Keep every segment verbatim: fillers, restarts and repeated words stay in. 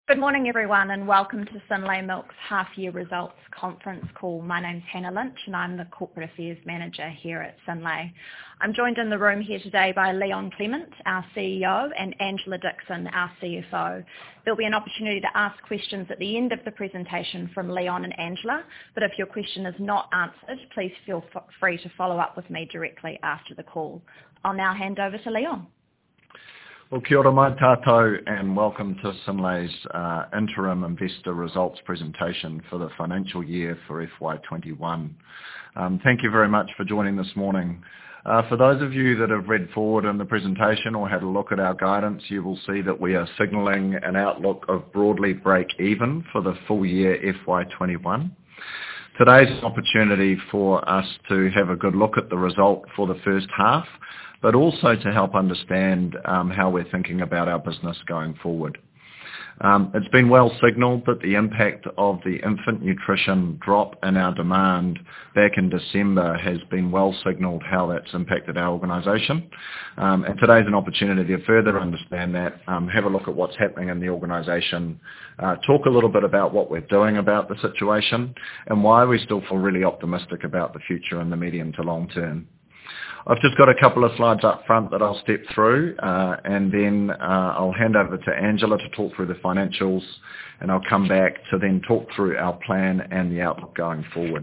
Good morning, everyone, and welcome to Synlait Milk's half-year results conference call. My name's Hannah Lynch, and I'm the Corporate Affairs Manager here at Synlait. I'm joined in the room here today by Leon Clement, our C E O, and Angela Dixon, our C F O. There'll be an opportunity to ask questions at the end of the presentation from Leon and Angela, but if your question is not answered, please feel f- free to follow up with me directly after the call. I'll now hand over to Leon. Well, kia ora mai tātou, and welcome to Synlait's uh, interim investor results presentation for the financial year for F Y twenty-one. Um, thank you very much for joining this morning. Uh, for those of you that have read forward in the presentation or had a look at our guidance, you will see that we are signalling an outlook of broadly break even for the full year F Y twenty-one. Today's an opportunity for us to have a good look at the result for the first half, but also to help understand um, how we're thinking about our business going forward. Um, it's been well signalled that the impact of the infant nutrition drop in our demand back in December has been well signalled how that's impacted our organisation. Um, and today's an opportunity to further understand that, um, have a look at what's happening in the organisation, uh, talk a little bit about what we're doing about the situation and why we still feel really optimistic about the future in the medium to long term. I've just got a couple of slides up front that I'll step through uh, and then uh, I'll hand over to Angela to talk through the financials, and I'll come back to then talk through our plan and the outlook going forward.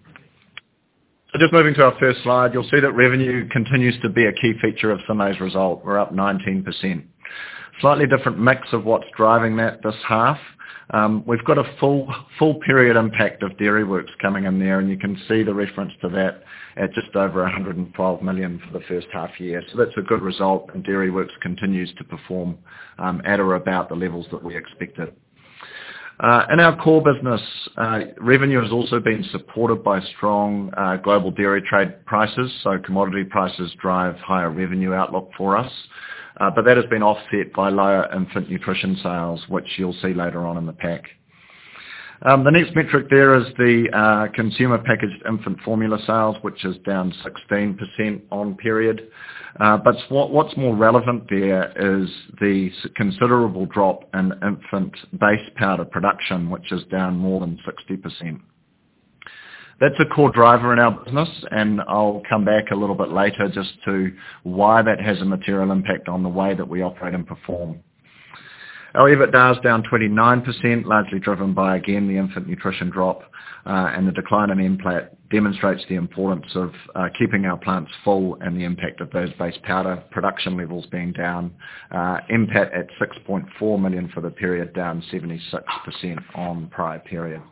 So just moving to our first slide, you'll see that revenue continues to be a key feature of Synlait's result. We're up nineteen percent. Slightly different mix of what's driving that this half. Um, we've got a full full period impact of Dairyworks coming in there, and you can see the reference to that at just over one hundred twelve million for the first half year. So that's a good result, and Dairyworks continues to perform um, at or about the levels that we expected. Uh, in our core business, uh, revenue has also been supported by strong uh, global dairy trade prices, so commodity prices drive higher revenue outlook for us. Uh, but that has been offset by lower infant nutrition sales, which you'll see later on in the pack. Um, the next metric there is the uh, consumer packaged infant formula sales, which is down sixteen percent on period. Uh, but what, what's more relevant there is the considerable drop in infant base powder production, which is down more than sixty percent. That's a core driver in our business, and I'll come back a little bit later just to why that has a material impact on the way that we operate and perform. Our EBITDA is down twenty-nine percent, largely driven by, again, the infant nutrition drop, uh, and the decline in M PLAT demonstrates the importance of uh, keeping our plants full and the impact of those base powder production levels being down. Uh, M PAT at six point four million for the period, down seventy-six percent on prior period.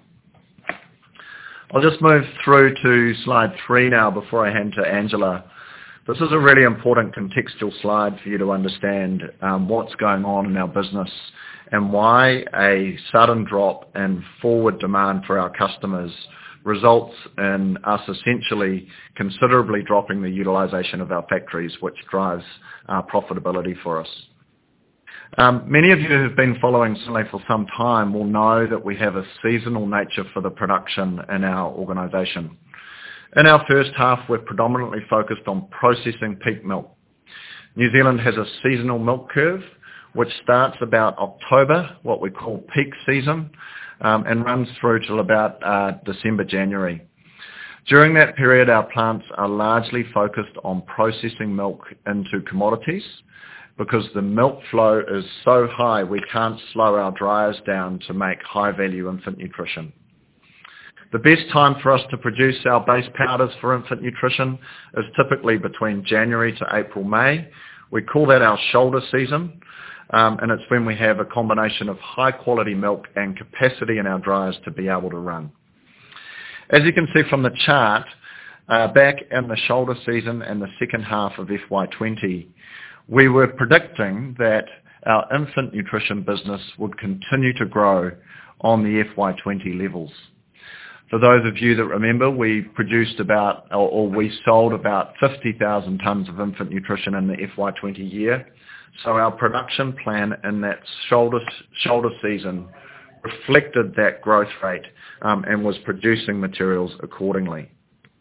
I'll just move through to slide three now before I hand to Angela. This is a really important contextual slide for you to understand um, what's going on in our business and why a sudden drop in forward demand for our customers results in us essentially considerably dropping the utilisation of our factories, which drives uh, profitability for us. Um, many of you who have been following Synlait for some time will know that we have a seasonal nature for the production in our organisation. In our first half, we're predominantly focused on processing peak milk. New Zealand has a seasonal milk curve, which starts about October, what we call peak season, um, and runs through till about uh, December, January. During that period, our plants are largely focused on processing milk into commodities, because the milk flow is so high we can't slow our dryers down to make high-value infant nutrition. The best time for us to produce our base powders for infant nutrition is typically between January to April, May. We call that our shoulder season, um, and it's when we have a combination of high-quality milk and capacity in our dryers to be able to run. As you can see from the chart, uh, back in the shoulder season and the second half of F Y twenty, we were predicting that our infant nutrition business would continue to grow on the F Y twenty levels. For those of you that remember, we produced about, or, or we sold about fifty thousand tonnes of infant nutrition in the F Y twenty year. So our production plan in that shoulder, shoulder season reflected that growth rate um, and was producing materials accordingly.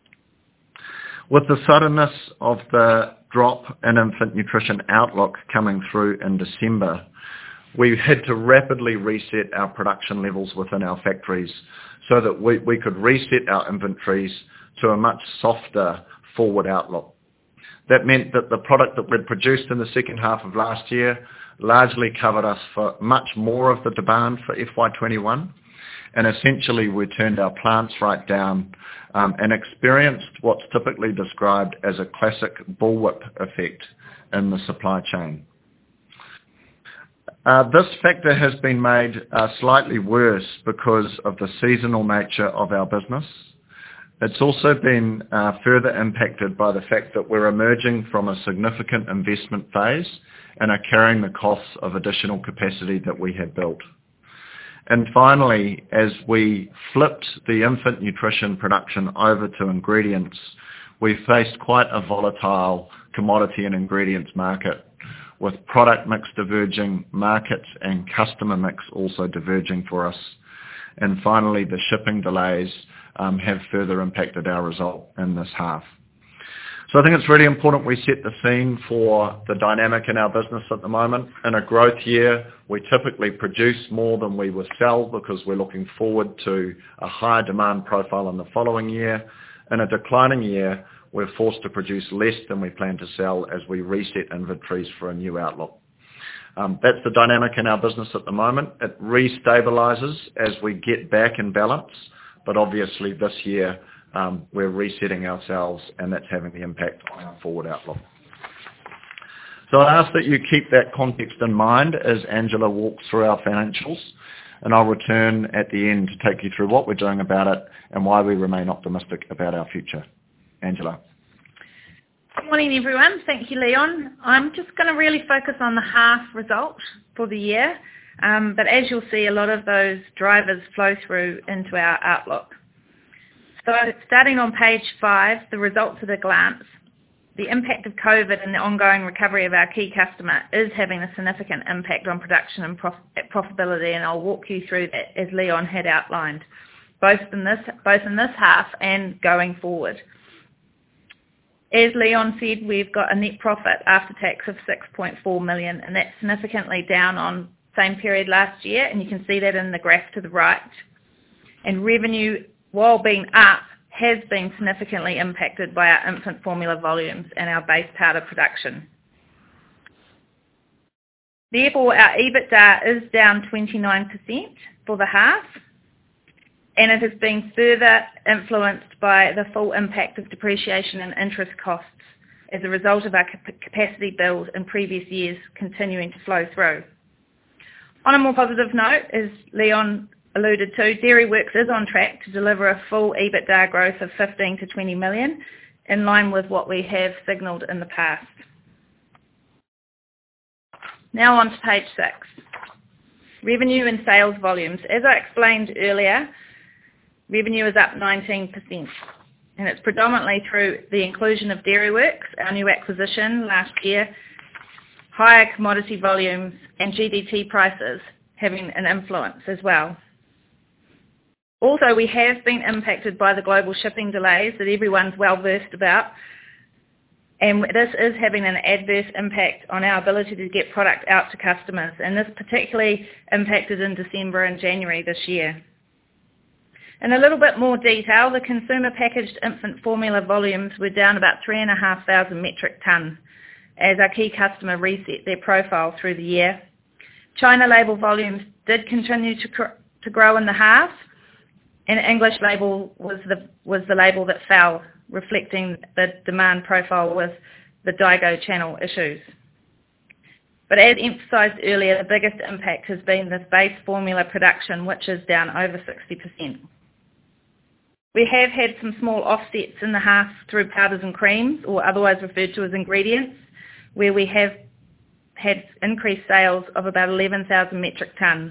With the suddenness of the drop in infant nutrition outlook coming through in December, we had to rapidly reset our production levels within our factories so that we, we could reset our inventories to a much softer forward outlook. That meant that the product that we'd produced in the second half of last year largely covered us for much more of the demand for F Y twenty-one, and essentially we turned our plants right down um, and experienced what's typically described as a classic bullwhip effect in the supply chain. Uh, this factor has been made uh, slightly worse because of the seasonal nature of our business. It's also been uh, further impacted by the fact that we're emerging from a significant investment phase and are carrying the costs of additional capacity that we have built. And finally, as we flipped the infant nutrition production over to ingredients, we faced quite a volatile commodity and ingredients market, with product mix diverging, markets and customer mix also diverging for us. And finally, the shipping delays um, have further impacted our result in this half. So I think it's really important we set the scene for the dynamic in our business at the moment. In a growth year, we typically produce more than we would sell because we're looking forward to a higher demand profile in the following year. In a declining year, we're forced to produce less than we plan to sell as we reset inventories for a new outlook. Um, that's the dynamic in our business at the moment. It restabilises as we get back in balance, but obviously this year um, we're resetting ourselves, and that's having the impact on our forward outlook. So I ask that you keep that context in mind as Angela walks through our financials, and I'll return at the end to take you through what we're doing about it and why we remain optimistic about our future. Angela. Good morning, everyone. Thank you, Leon. I'm just going to really focus on the half result for the year, um, but as you'll see, a lot of those drivers flow through into our outlook. So starting on page five, the results at a glance. The impact of COVID and the ongoing recovery of our key customer is having a significant impact on production and prof- profitability, and I'll walk you through that as Leon had outlined, both in this, both in this half and going forward. As Leon said, we've got a net profit after tax of six point four million dollars, and that's significantly down on same period last year, and you can see that in the graph to the right. And revenue, while being up, has been significantly impacted by our infant formula volumes and our base powder production. Therefore, our EBITDA is down twenty-nine percent for the half, and it has been further influenced by the full impact of depreciation and interest costs as a result of our capacity build in previous years continuing to flow through. On a more positive note, as Leon alluded to, Dairyworks is on track to deliver a full EBITDA growth of fifteen to twenty million, in line with what we have signalled in the past. Now on to page six. Revenue and sales volumes. As I explained earlier, revenue is up nineteen percent, and it's predominantly through the inclusion of Dairyworks, our new acquisition last year, higher commodity volumes and G D T prices having an influence as well. Also, we have been impacted by the global shipping delays that everyone's well versed about, and this is having an adverse impact on our ability to get product out to customers, and this particularly impacted in December and January this year. In a little bit more detail, the consumer packaged infant formula volumes were down about three and a half thousand metric tonnes as our key customer reset their profile through the year. China label volumes did continue to, cr- to grow in the half, and English label was the was the label that fell, reflecting the demand profile with the Daigou channel issues. But as emphasised earlier, the biggest impact has been the base formula production, which is down over sixty percent. We have had some small offsets in the half through powders and creams, or otherwise referred to as ingredients, where we have had increased sales of about eleven thousand metric tonnes.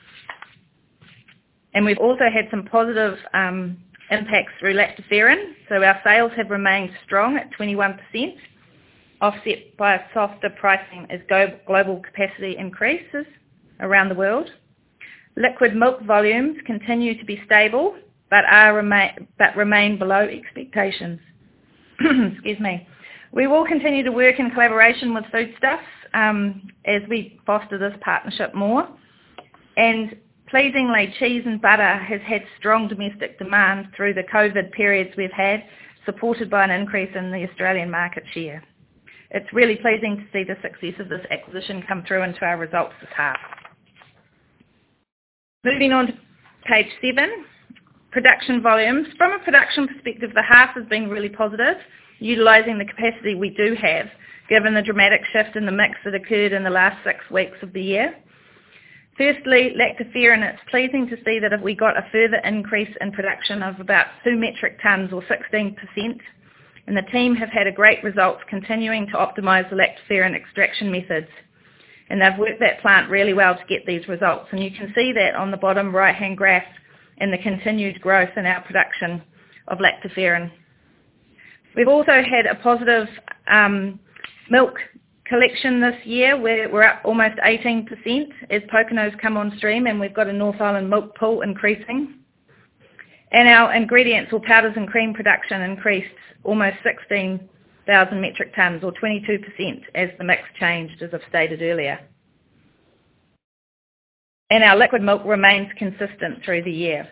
And we've also had some positive um, impacts through lactoferrin, so our sales have remained strong at twenty-one percent, offset by a softer pricing as global capacity increases around the world. Liquid milk volumes continue to be stable, but are remain, but remain below expectations. Excuse me. We will continue to work in collaboration with Foodstuffs um, as we foster this partnership more. And pleasingly, cheese and butter has had strong domestic demand through the COVID periods we've had, supported by an increase in the Australian market share. It's really pleasing to see the success of this acquisition come through into our results this half. Moving on to page seven, production volumes. From a production perspective, the half has been really positive, utilising the capacity we do have, given the dramatic shift in the mix that occurred in the last six weeks of the year. Firstly, lactoferrin, it's pleasing to see that if we got a further increase in production of about two metric tonnes or sixteen percent, and the team have had a great results continuing to optimise the lactoferrin extraction methods. And they've worked that plant really well to get these results. And you can see that on the bottom right-hand graph in the continued growth in our production of lactoferrin. We've also had a positive um, milk collection this year, where we're up almost eighteen percent as Pokeno's come on stream, and we've got a North Island milk pool increasing. And our ingredients or powders and cream production increased almost sixteen thousand metric tonnes or twenty-two percent as the mix changed, as I've stated earlier. And our liquid milk remains consistent through the year.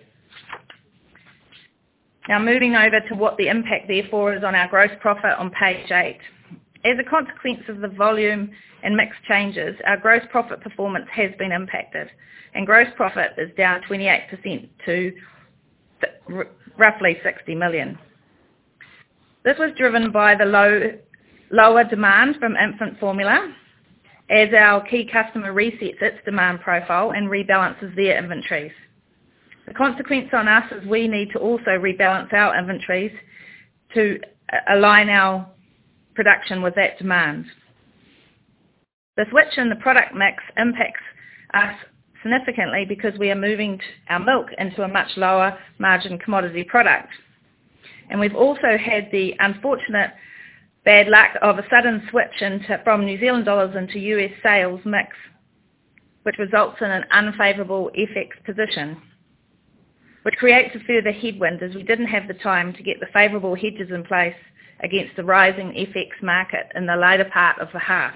Now moving over to what the impact therefore is on our gross profit on page eight. As a consequence of the volume and mix changes, our gross profit performance has been impacted, and gross profit is down twenty-eight percent to r- roughly sixty million. This was driven by the low, lower demand from infant formula, as our key customer resets its demand profile and rebalances their inventories. The consequence on us is we need to also rebalance our inventories to align our production with that demand. The switch in the product mix impacts us significantly because we are moving our milk into a much lower margin commodity product. And we've also had the unfortunate bad luck of a sudden switch into, from New Zealand dollars into U S sales mix, which results in an unfavourable F X position, which creates a further headwind as we didn't have the time to get the favourable hedges in place against the rising F X market in the later part of the half.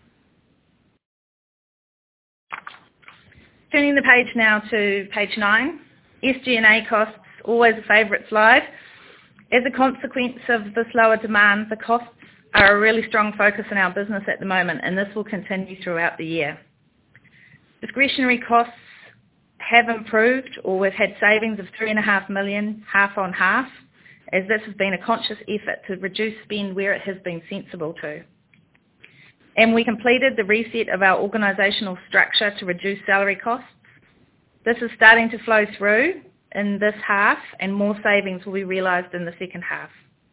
Turning the page now to page nine, S G and A costs, always a favourite slide. As a consequence of this lower demand, the costs are a really strong focus in our business at the moment, and this will continue throughout the year. Discretionary costs have improved, or we've had savings of three and a half million, half on half, as this has been a conscious effort to reduce spend where it has been sensible to. And we completed the reset of our organisational structure to reduce salary costs. This is starting to flow through in this half, and more savings will be realised in the second half.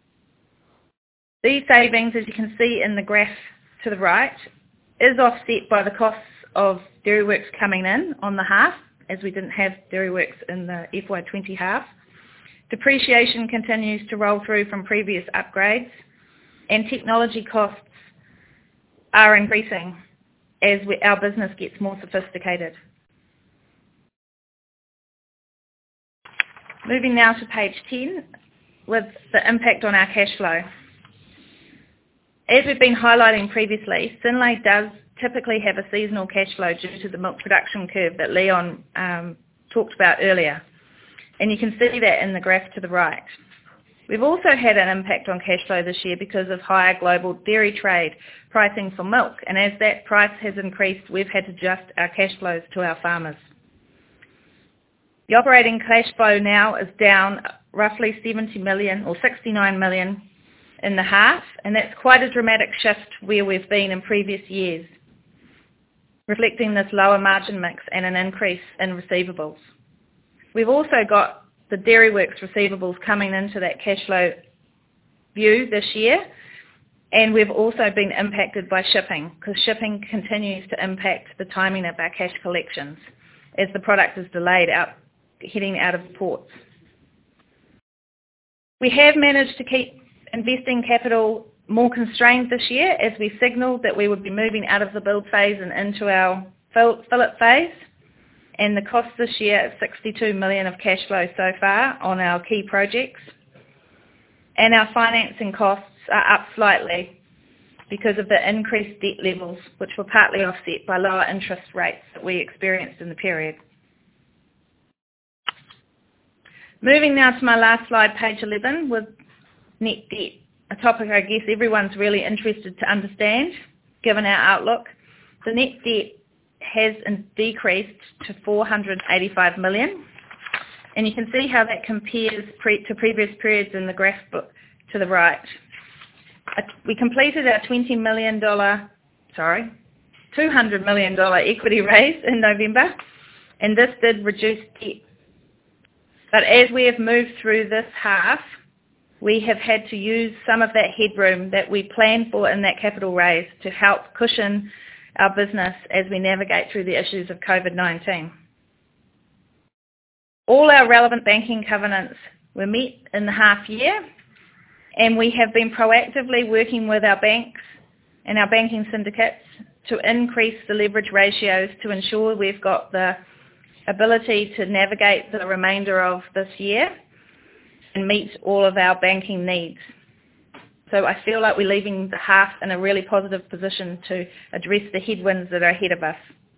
These savings, as you can see in the graph to the right, is offset by the costs of Dairyworks coming in on the half, as we didn't have Dairyworks in the F Y twenty half. Depreciation continues to roll through from previous upgrades, and technology costs are increasing as we, our business gets more sophisticated. Moving now to page ten, with the impact on our cash flow. As we've been highlighting previously, Synlait does typically have a seasonal cash flow due to the milk production curve that Leon um, talked about earlier. And you can see that in the graph to the right. We've also had an impact on cash flow this year because of higher global dairy trade pricing for milk. And as that price has increased, we've had to adjust our cash flows to our farmers. The operating cash flow now is down roughly seventy million or sixty-nine million in the half, and that's quite a dramatic shift where we've been in previous years, reflecting this lower margin mix and an increase in receivables. We've also got the Dairyworks receivables coming into that cash flow view this year, and we've also been impacted by shipping, because shipping continues to impact the timing of our cash collections as the product is delayed out, heading out of the ports. We have managed to keep investing capital more constrained this year, as we signalled that we would be moving out of the build phase and into our fill-it phase. And the cost this year is sixty-two million of cash flow so far on our key projects. And our financing costs are up slightly because of the increased debt levels, which were partly offset by lower interest rates that we experienced in the period. Moving now to my last slide, page eleven, with net debt, a topic I guess everyone's really interested to understand, given our outlook. The net debt has decreased to four hundred eighty-five million, and you can see how that compares pre- to previous periods in the graph book to the right. We completed our twenty million dollars, sorry, two hundred million dollars equity raise in November, and this did reduce debt. But as we have moved through this half, we have had to use some of that headroom that we planned for in that capital raise to help cushion our business as we navigate through the issues of COVID nineteen. All our relevant banking covenants were met in the half year, and we have been proactively working with our banks and our banking syndicates to increase the leverage ratios to ensure we've got the ability to navigate the remainder of this year and meet all of our banking needs. So I feel like we're leaving the half in a really positive position to address the headwinds that are ahead of us.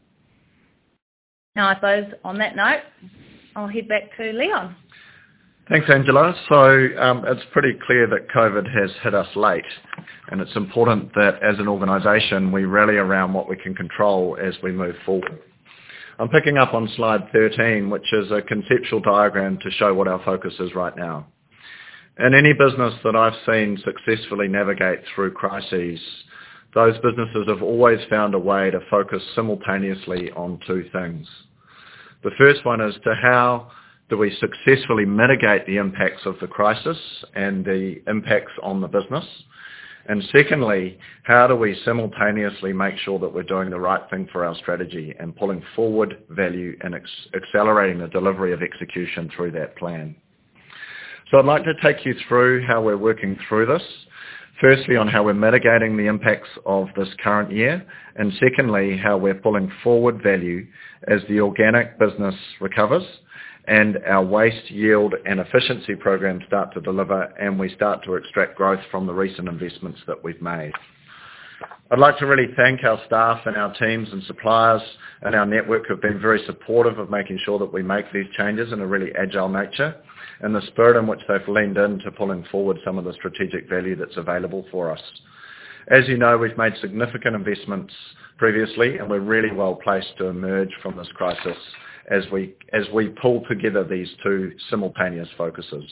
Now I suppose on that note, I'll head back to Leon. Thanks, Angela. So um, it's pretty clear that COVID has hit us late, and it's important that as an organisation we rally around what we can control as we move forward. I'm picking up on slide thirteen, which is a conceptual diagram to show what our focus is right now. In any business that I've seen successfully navigate through crises, those businesses have always found a way to focus simultaneously on two things. The first one is to how do we successfully mitigate the impacts of the crisis and the impacts on the business? And secondly, how do we simultaneously make sure that we're doing the right thing for our strategy and pulling forward value and ex- accelerating the delivery of execution through that plan? So I'd like to take you through how we're working through this. Firstly, on how we're mitigating the impacts of this current year, and secondly, how we're pulling forward value as the organic business recovers and our waste, yield and efficiency programs start to deliver and we start to extract growth from the recent investments that we've made. I'd like to really thank our staff and our teams and suppliers and our network who have been very supportive of making sure that we make these changes in a really agile nature, and the spirit in which they've leaned into pulling forward some of the strategic value that's available for us. As you know, we've made significant investments previously, and we're really well placed to emerge from this crisis as we as we pull together these two simultaneous focuses.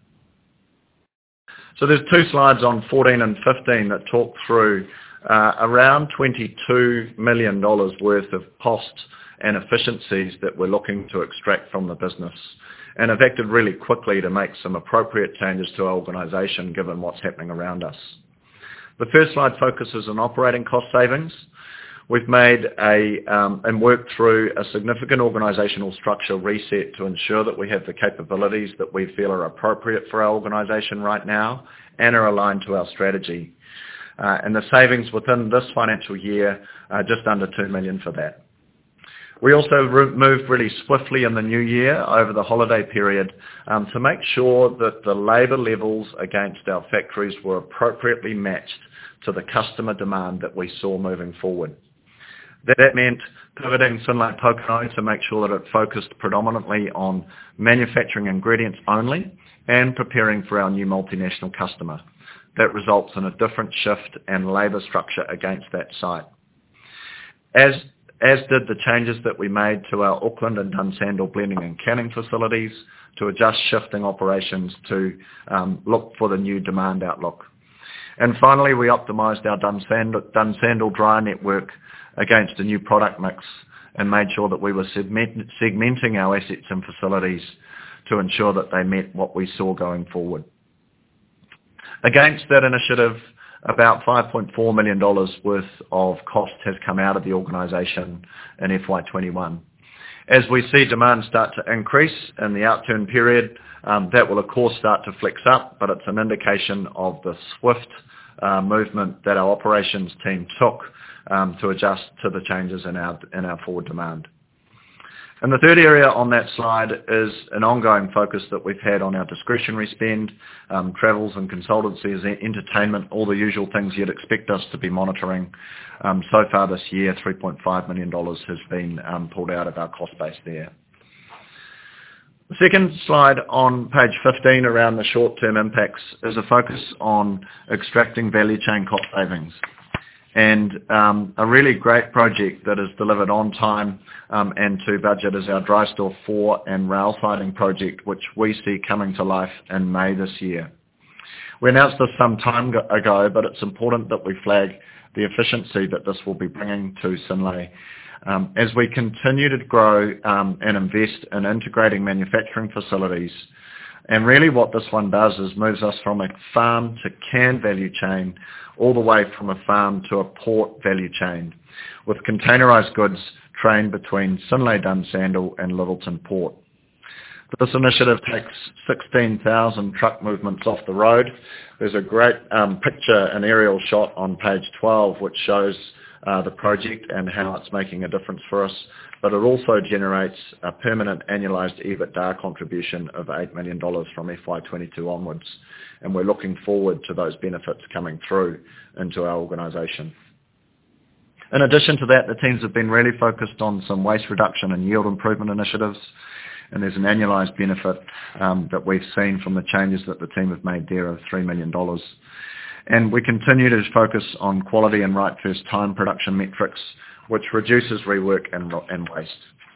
So there's two slides on fourteen and fifteen that talk through uh, around twenty-two million dollars worth of cost and efficiencies that we're looking to extract from the business, and have acted really quickly to make some appropriate changes to our organisation given what's happening around us. The first slide focuses on operating cost savings. We've made a um, and worked through a significant organisational structure reset to ensure that we have the capabilities that we feel are appropriate for our organisation right now and are aligned to our strategy. Uh, and the savings within this financial year are just under two million dollars for that. We also re- moved really swiftly in the new year over the holiday period um, to make sure that the labour levels against our factories were appropriately matched to the customer demand that we saw moving forward. That meant pivoting Synlait Pokeno to make sure that it focused predominantly on manufacturing ingredients only and preparing for our new multinational customer. That results in a different shift and labour structure against that site. As as did the changes that we made to our Auckland and Dunsandel blending and canning facilities to adjust shifting operations to um, look for the new demand outlook. And finally, we optimised our Dunsandel, Dunsandel dryer network against a new product mix and made sure that we were segment, segmenting our assets and facilities to ensure that they met what we saw going forward. Against that initiative, about five point four million dollars worth of cost has come out of the organisation in F Y twenty-one. As we see demand start to increase in the outturn period, um, that will of course start to flex up, but it's an indication of the swift uh, movement that our operations team took um, to adjust to the changes in our in our forward demand. And the third area on that slide is an ongoing focus that we've had on our discretionary spend, um, travels and consultancies, entertainment, all the usual things you'd expect us to be monitoring. Um, so far this year, three point five million dollars has been um, pulled out of our cost base there. The second slide on page fifteen around the short-term impacts is a focus on extracting value chain cost savings. And um, a really great project that is delivered on time um, and to budget is our Dry Store four and rail siding project, which we see coming to life in May this year. We announced this some time ago, but it's important that we flag the efficiency that this will be bringing to Synlait. Um, as we continue to grow um, and invest in integrating manufacturing facilities, and really what this one does is moves us from a farm to can value chain all the way from a farm to a port value chain, with containerised goods trained between Synlait Dunsandel and Littleton Port. This initiative takes sixteen thousand truck movements off the road. There's a great um, picture, an aerial shot on page twelve, which shows uh, the project and how it's making a difference for us. But it also generates a permanent annualised EBITDA contribution of eight million dollars from F Y twenty-two onwards. And we're looking forward to those benefits coming through into our organisation. In addition to that, the teams have been really focused on some waste reduction and yield improvement initiatives. And there's an annualised benefit um, that we've seen from the changes that the team have made there of three million dollars. And we continue to focus on quality and right first time production metrics, which reduces rework and, and waste.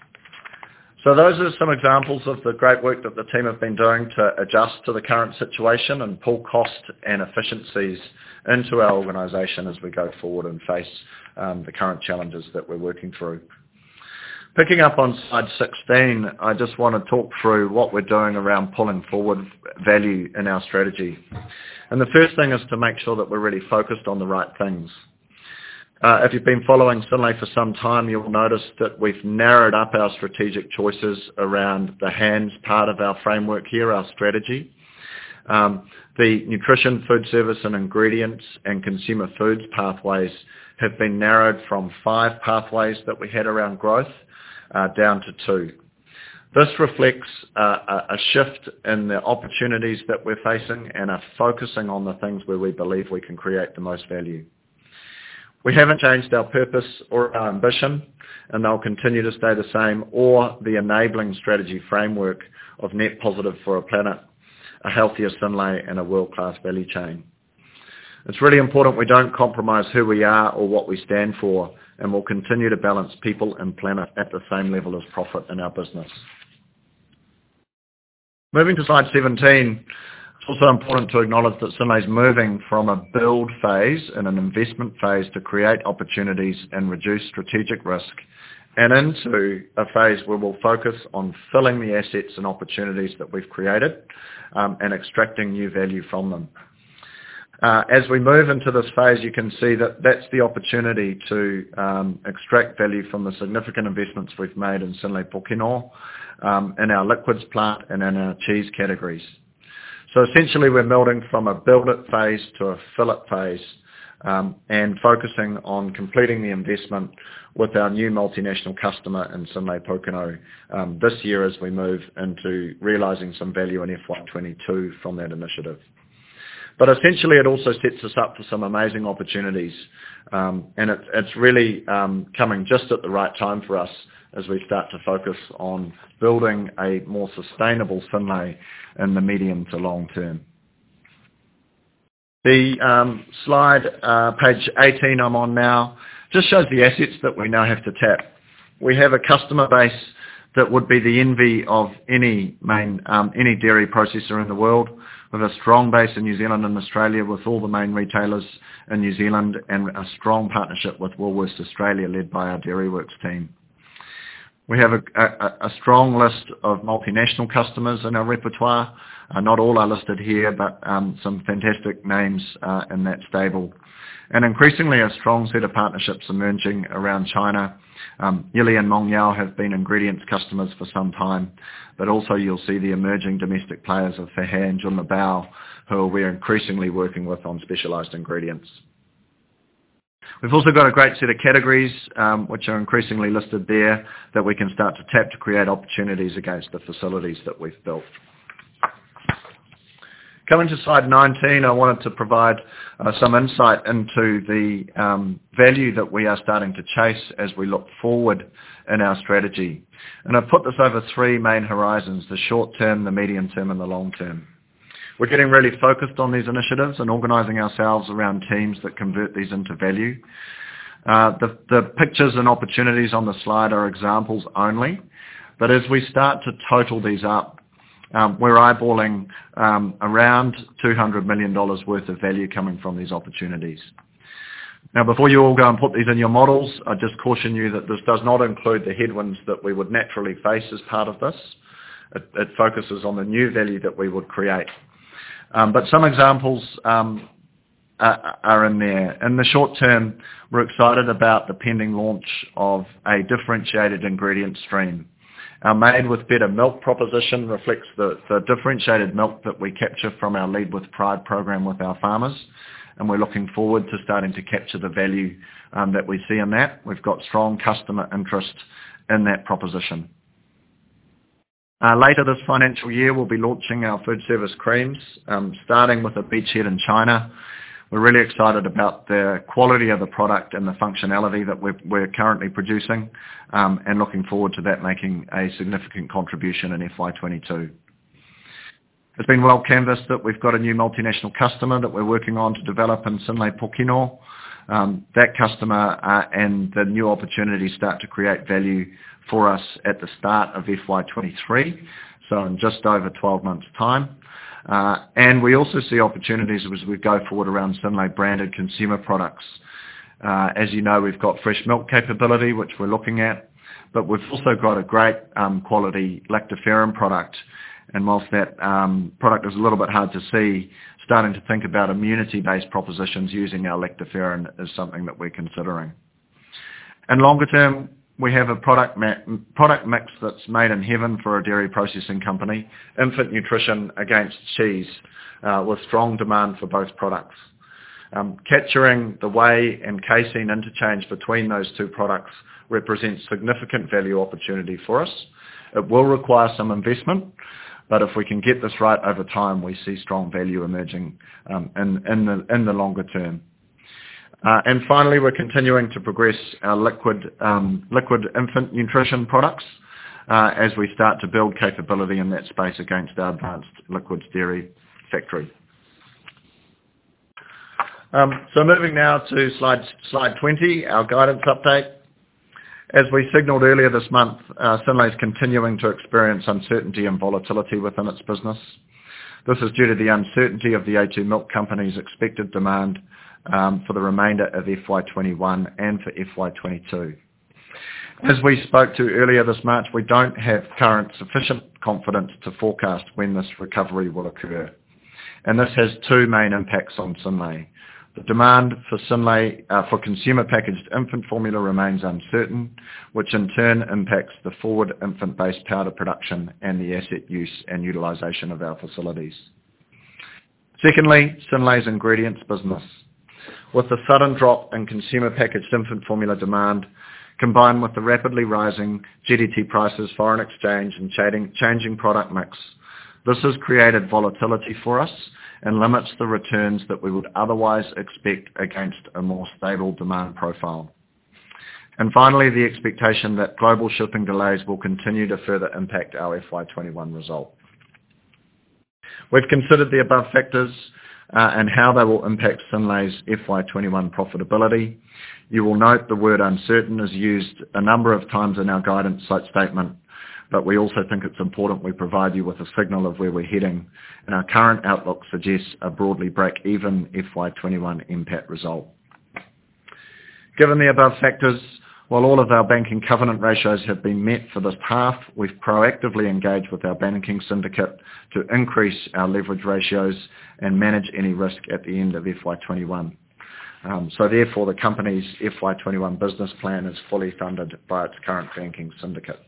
So those are some examples of the great work that the team have been doing to adjust to the current situation and pull cost and efficiencies into our organisation as we go forward and face um, the current challenges that we're working through. Picking up on slide sixteen, I just want to talk through what we're doing around pulling forward value in our strategy. And the first thing is to make sure that we're really focused on the right things. Uh, if you've been following Synlait for some time, you'll notice that we've narrowed up our strategic choices around the hands part of our framework here, our strategy. Um, the nutrition, food service and ingredients and consumer foods pathways have been narrowed from five pathways that we had around growth uh, down to two. This reflects uh, a shift in the opportunities that we're facing and are focusing on the things where we believe we can create the most value. We haven't changed our purpose or our ambition, and they'll continue to stay the same, or the enabling strategy framework of net positive for a planet, a healthier Synlait and a world-class value chain. It's really important we don't compromise who we are or what we stand for, and we'll continue to balance people and planet at the same level as profit in our business. Moving to slide seventeen, it's also important to acknowledge that Synlait is moving from a build phase and an investment phase to create opportunities and reduce strategic risk, and into a phase where we'll focus on filling the assets and opportunities that we've created um, and extracting new value from them. Uh, as we move into this phase, you can see that that's the opportunity to um, extract value from the significant investments we've made in Synlait Pōkeno, um, in our liquids plant and in our cheese categories. So essentially we're moving from a build it phase to a fill it phase um, and focusing on completing the investment with our new multinational customer in Synlait Pōkeno um, this year as we move into realising some value in F Y twenty-two from that initiative. But essentially it also sets us up for some amazing opportunities um, and it, it's really um, coming just at the right time for us as we start to focus on building a more sustainable Synlait in the medium to long term. The um, slide, uh, page eighteen I'm on now, just shows the assets that we now have to tap. We have a customer base that would be the envy of any main, um, any dairy processor in the world. We have a strong base in New Zealand and Australia with all the main retailers in New Zealand and a strong partnership with Woolworths Australia led by our Dairyworks team. We have a, a, a strong list of multinational customers in our repertoire. Uh, not all are listed here, but um, some fantastic names uh, in that stable. And increasingly a strong set of partnerships emerging around China. Um, Yili and Mongyao have been ingredients customers for some time, but also you'll see the emerging domestic players of Feihe and Junlebao, who we're increasingly working with on specialised ingredients. We've also got a great set of categories, um, which are increasingly listed there, that we can start to tap to create opportunities against the facilities that we've built. Coming to slide nineteen, I wanted to provide uh, some insight into the um, value that we are starting to chase as we look forward in our strategy. And I've put this over three main horizons: the short term, the medium term and the long term. We're getting really focused on these initiatives and organising ourselves around teams that convert these into value. Uh, the, the pictures and opportunities on the slide are examples only, but as we start to total these up, um, we're eyeballing um, around two hundred million dollars worth of value coming from these opportunities. Now, before you all go and put these in your models, I just caution you that this does not include the headwinds that we would naturally face as part of this. It, it focuses on the new value that we would create. Um, but some examples um, are, are in there. In the short term, we're excited about the pending launch of a differentiated ingredient stream. Our Made with Better Milk proposition reflects the, the differentiated milk that we capture from our Lead with Pride program with our farmers, and we're looking forward to starting to capture the value um, that we see in that. We've got strong customer interest in that proposition. Uh, later this financial year, we'll be launching our food service creams, um, starting with a beachhead in China. We're really excited about the quality of the product and the functionality that we're, we're currently producing, um, and looking forward to that making a significant contribution in F Y twenty-two. It's been well canvassed that we've got a new multinational customer that we're working on to develop in Synlait Pokeno. Um, that customer uh, and the new opportunities start to create value for us at the start of F Y twenty-three, so in just over twelve months' time. Uh, and we also see opportunities as we go forward around Synlait branded consumer products. Uh, as you know, we've got fresh milk capability, which we're looking at, but we've also got a great um, quality lactoferrin product. And whilst that um, product is a little bit hard to see, starting to think about immunity-based propositions using our lactoferrin is something that we're considering. And longer term, we have a product, ma- product mix that's made in heaven for a dairy processing company, infant nutrition against cheese, uh, with strong demand for both products. Um, capturing the whey and casein interchange between those two products represents significant value opportunity for us. It will require some investment, but if we can get this right over time, we see strong value emerging um, in, in, the, in the longer term. Uh, and finally, we're continuing to progress our liquid, um, liquid infant nutrition products uh, as we start to build capability in that space against our advanced liquids dairy factory. Um, so moving now to slide, slide twenty, our guidance update. As we signalled earlier this month, uh, Synlait is continuing to experience uncertainty and volatility within its business. This is due to the uncertainty of the A two Milk Company's expected demand um, for the remainder of F Y twenty-one and for F Y twenty-two. As we spoke to earlier this March, we don't have current sufficient confidence to forecast when this recovery will occur. And this has two main impacts on Synlait. The demand for Synlait, uh, for consumer packaged infant formula remains uncertain, which in turn impacts the forward infant-based powder production and the asset use and utilisation of our facilities. Secondly, Synlait's ingredients business. With the sudden drop in consumer packaged infant formula demand, combined with the rapidly rising G D T prices, foreign exchange and changing product mix, this has created volatility for us and limits the returns that we would otherwise expect against a more stable demand profile. And finally, the expectation that global shipping delays will continue to further impact our F Y twenty-one result. We've considered the above factors uh, and how they will impact Synlait's F Y twenty-one profitability. You will note the word uncertain is used a number of times in our guidance statement, but we also think it's important we provide you with a signal of where we're heading, and our current outlook suggests a broadly break-even F Y twenty-one N P A T result. Given the above factors, while all of our banking covenant ratios have been met for this half, we've proactively engaged with our banking syndicate to increase our leverage ratios and manage any risk at the end of F Y twenty-one. Um, so therefore, the company's F Y twenty-one business plan is fully funded by its current banking syndicate.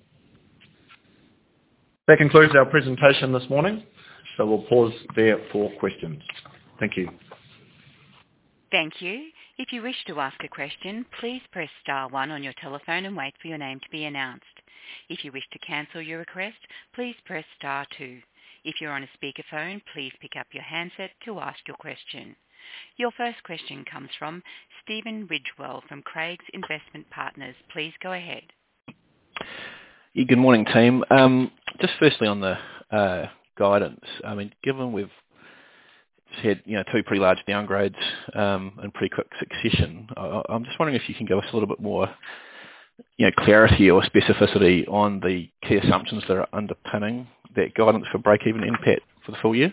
That concludes our presentation this morning, so we'll pause there for questions. Thank you. Thank you. If you wish to ask a question, please press star one on your telephone and wait for your name to be announced. If you wish to cancel your request, please press star two. If you're on a speakerphone, please pick up your handset to ask your question. Your first question comes from Stephen Ridgewell from Craigs Investment Partners. Please go ahead. Yeah, good morning, team. Um, just firstly on the uh, guidance, I mean, given we've had you know two pretty large downgrades um, in pretty quick succession, I, I'm just wondering if you can give us a little bit more you know, clarity or specificity on the key assumptions that are underpinning that guidance for break-even N P A T for the full year.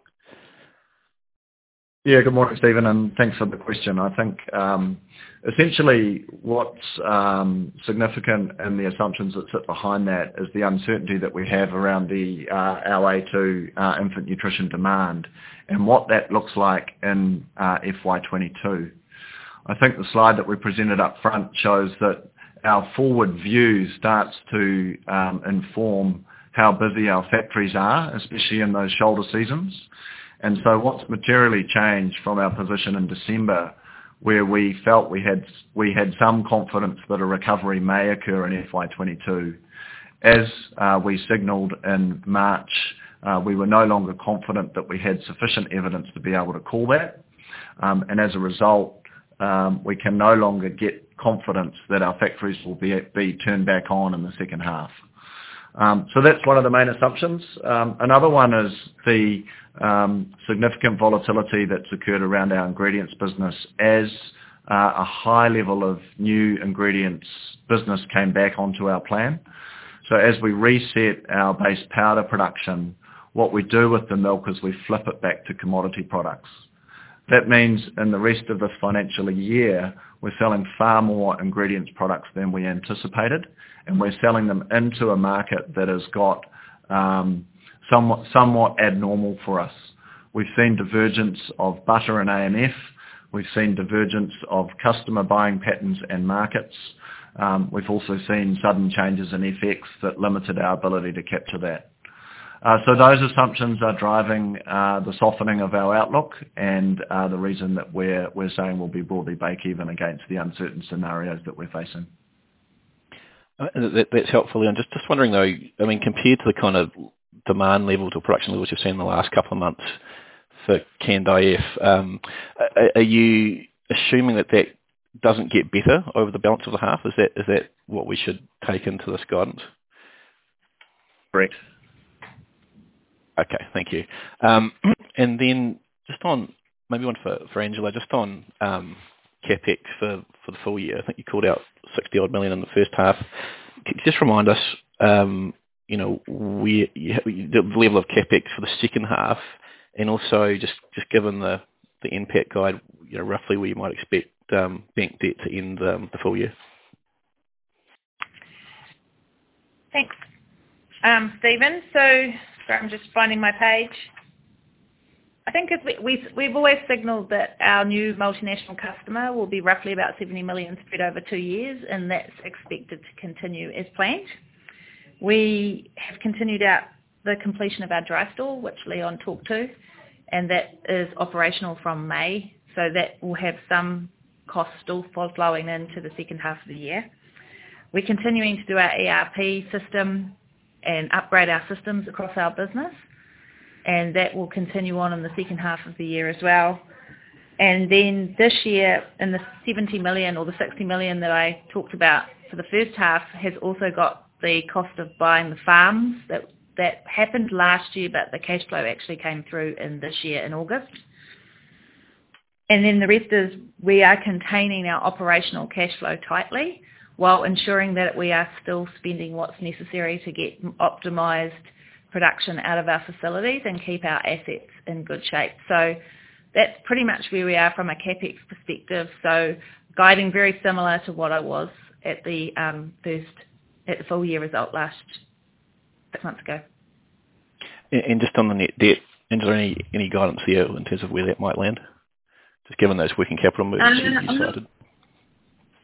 Yeah, good morning, Stephen, and thanks for the question. I think um, essentially what's um, significant in the assumptions that sit behind that is the uncertainty that we have around the uh, our A two uh, infant nutrition demand and what that looks like in uh, F Y twenty-two. I think the slide that we presented up front shows that our forward view starts to um, inform how busy our factories are, especially in those shoulder seasons. And so what's materially changed from our position in December, where we felt we had we had some confidence that a recovery may occur in F Y twenty-two. As uh, we signalled in March, uh, we were no longer confident that we had sufficient evidence to be able to call that. Um, and as a result, um, we can no longer get confidence that our factories will be, be turned back on in the second half. Um, so that's one of the main assumptions. Um, another one is the um, significant volatility that's occurred around our ingredients business as uh, a high level of new ingredients business came back onto our plan. So as we reset our base powder production, what we do with the milk is we flip it back to commodity products. That means in the rest of this financial year, we're selling far more ingredients products than we anticipated, and we're selling them into a market that has got um, somewhat, somewhat abnormal for us. We've seen divergence of butter and A M F. We've seen divergence of customer buying patterns and markets. Um, we've also seen sudden changes in F X that limited our ability to capture that. Uh, so those assumptions are driving uh, the softening of our outlook and uh, the reason that we're, we're saying we'll be broadly break-even against the uncertain scenarios that we're facing. Uh, that, that's helpful, Leon. Just, just wondering though, I mean, compared to the kind of demand levels or production levels you've seen in the last couple of months for canned I F, um, are, are you assuming that that doesn't get better over the balance of the half? Is that is that what we should take into this guidance? Correct. Okay, thank you. Um, and then just on, maybe one for, for Angela, just on um, CapEx for, for the full year. I think you called out sixty odd million in the first half. Could you just remind us, um, you know, where you, the level of CapEx for the second half, and also just, just given the, the N P A T guide, you know, roughly where you might expect um, bank debt to end um, the full year? Thanks, um, Stephen. So, sorry, I'm just finding my page. I think as we, we've, we've always signalled that our new multinational customer will be roughly about seventy million spread over two years, and that's expected to continue as planned. We have continued out the completion of our dry store, which Leon talked to, and that is operational from May, so that will have some costs still flowing into the second half of the year. We're continuing to do our E R P system and upgrade our systems across our business, and that will continue on in the second half of the year as well. And then this year, in the seventy million or the sixty million that I talked about for the first half, has also got the cost of buying the farms that that happened last year, but the cash flow actually came through in this year in August. And then the rest is we are containing our operational cash flow tightly while ensuring that we are still spending what's necessary to get optimised production out of our facilities and keep our assets in good shape. So that's pretty much where we are from a CapEx perspective. So guiding very similar to what I was at the um, first, at the full year result last six months ago. And just on the net debt, is there any, any guidance there in terms of where that might land? Just given those working capital moves um, you, you cited.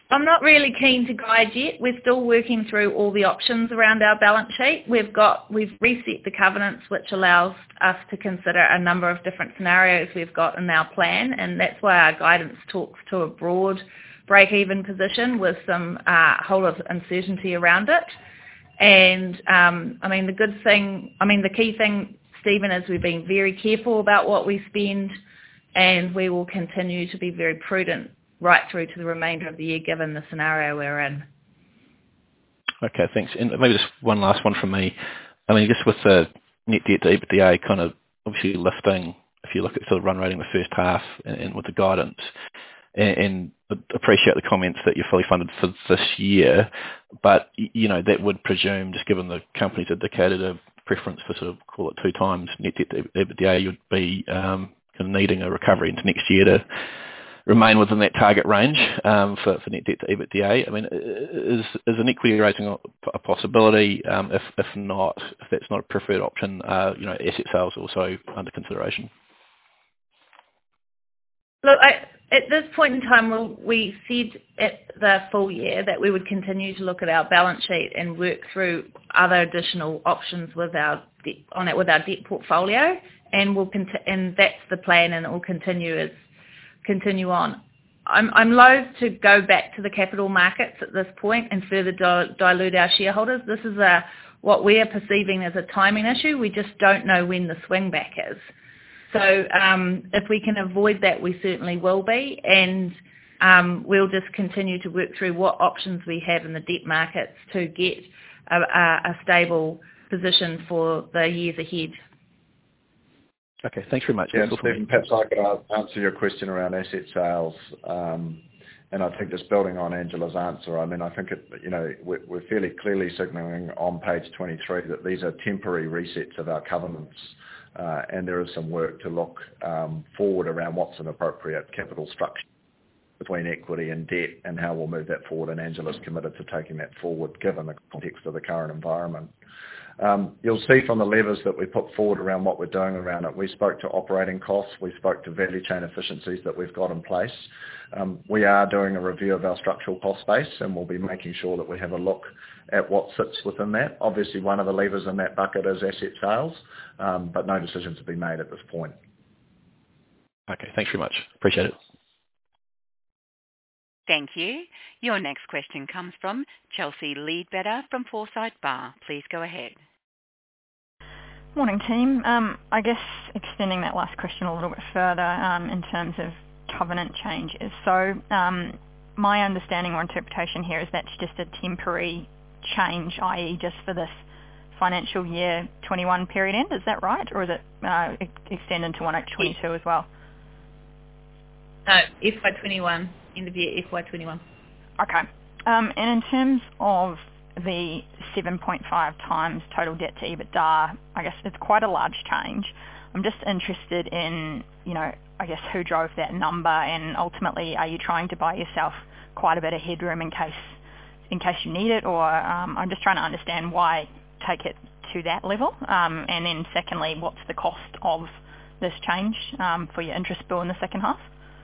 I'm not really keen to guide yet. We're still working through all the options around our balance sheet. We've got we've reset the covenants, which allows us to consider a number of different scenarios we've got in our plan, and that's why our guidance talks to a broad break-even position with some uh, whole of uncertainty around it. And um, I mean, the good thing, I mean, the key thing, Stephen, is we've been very careful about what we spend, and we will continue to be very prudent right through to the remainder of the year, given the scenario we're in. Okay, thanks. And maybe just one last one from me. I mean, just with the net debt to EBITDA kind of obviously lifting, if you look at sort of run rating the first half and, and with the guidance, and, and appreciate the comments that you're fully funded for this year, but, you know, that would presume, just given the company's indicated a preference for sort of, call it two times net debt to EBITDA, you'd be um, kind of needing a recovery into next year to remain within that target range um, for, for net debt to EBITDA. I mean, is is an equity raising a possibility? Um, if if not, if that's not a preferred option, uh, you know, asset sales also under consideration. Look, I, at this point in time, we'll, we said at the full year that we would continue to look at our balance sheet and work through other additional options with our debt, on it with our debt portfolio, and we'll conti- and that's the plan, and it will continue as continue on. I'm, I'm loath to go back to the capital markets at this point and further di- dilute our shareholders. This is a what we are perceiving as a timing issue. We just don't know when the swing back is. So um, if we can avoid that, we certainly will be, and um, we'll just continue to work through what options we have in the debt markets to get a, a, a stable position for the years ahead. Okay, thanks very much. Yeah, Stephen, perhaps I could answer your question around asset sales. Um, and I think just building on Angela's answer, I mean, I think, it, you know, we're, we're fairly clearly signalling on page twenty-three that these are temporary resets of our covenants. Uh, and there is some work to look um, forward around what's an appropriate capital structure between equity and debt and how we'll move that forward. And Angela's committed to taking that forward given the context of the current environment. Um, you'll see from the levers that we put forward around what we're doing around it. We spoke to operating costs. We spoke to value chain efficiencies that we've got in place. Um, we are doing a review of our structural cost base, and we'll be making sure that we have a look at what sits within that. Obviously, one of the levers in that bucket is asset sales, um, but no decisions have been made at this point. Okay, thanks very much. Appreciate it. Thank you. Your next question comes from Chelsea Leadbetter from Forsyth Barr. Please go ahead. Morning, team. Um, I guess extending that last question a little bit further um, in terms of covenant changes. So um, my understanding or interpretation here is that's just a temporary change, that is just for this financial year twenty-one period end. Is that right? Or is it uh, extend into one H twenty-two as well? No, F Y twenty-one, end of year F Y twenty-one. Okay. Um, and in terms of the seven point five times total debt to EBITDA, I guess it's quite a large change. I'm just interested in, you know, I guess who drove that number, and ultimately, are you trying to buy yourself quite a bit of headroom in case in case you need it, or um, I'm just trying to understand why take it to that level, um, and then secondly, what's the cost of this change um, for your interest bill in the second half?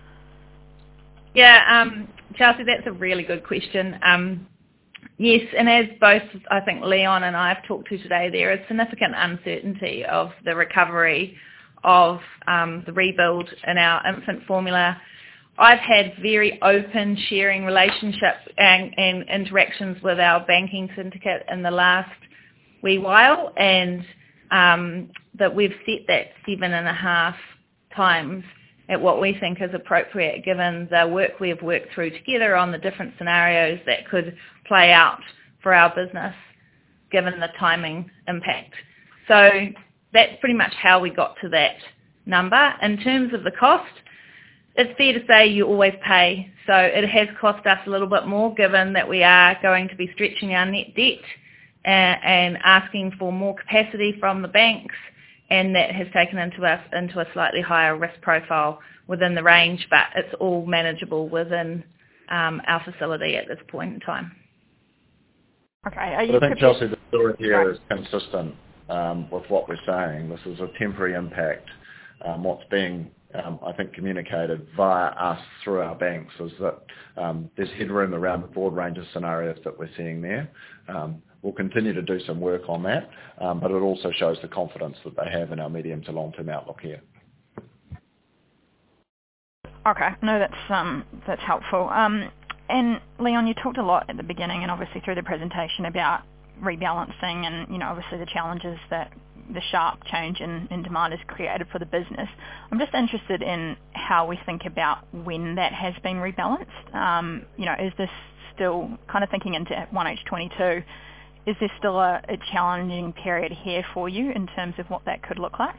Yeah, um, Chelsea, that's a really good question. Um, yes, and as both I think Leon and I have talked to today, there is significant uncertainty of the recovery of um, the rebuild in our infant formula. I've had very open sharing relationships and, and interactions with our banking syndicate in the last wee while, and um, that we've set that seven and a half times at what we think is appropriate given the work we have worked through together on the different scenarios that could play out for our business given the timing impact. So that's pretty much how we got to that number. In terms of the cost, it's fair to say you always pay. So it has cost us a little bit more given that we are going to be stretching our net debt and, and asking for more capacity from the banks, and that has taken into us into a slightly higher risk profile within the range, but it's all manageable within um, our facility at this point in time. Okay. Are you I think, Chelsea, the story here is consistent um, with what we're saying. This is a temporary impact. Um, what's being um, I think, communicated via us through our banks is that um, there's headroom around the broad range of scenarios that we're seeing there. Um, we'll continue to do some work on that, um, but it also shows the confidence that they have in our medium to long-term outlook here. Okay, no, that's um, that's helpful. Um, and Leon, you talked a lot at the beginning and obviously through the presentation about rebalancing and, you know, obviously the challenges that the sharp change in, in demand has created for the business. I'm just interested in how we think about when that has been rebalanced. Um, you know, is this still kind of thinking into one H twenty-two, is there still a, a challenging period here for you in terms of what that could look like?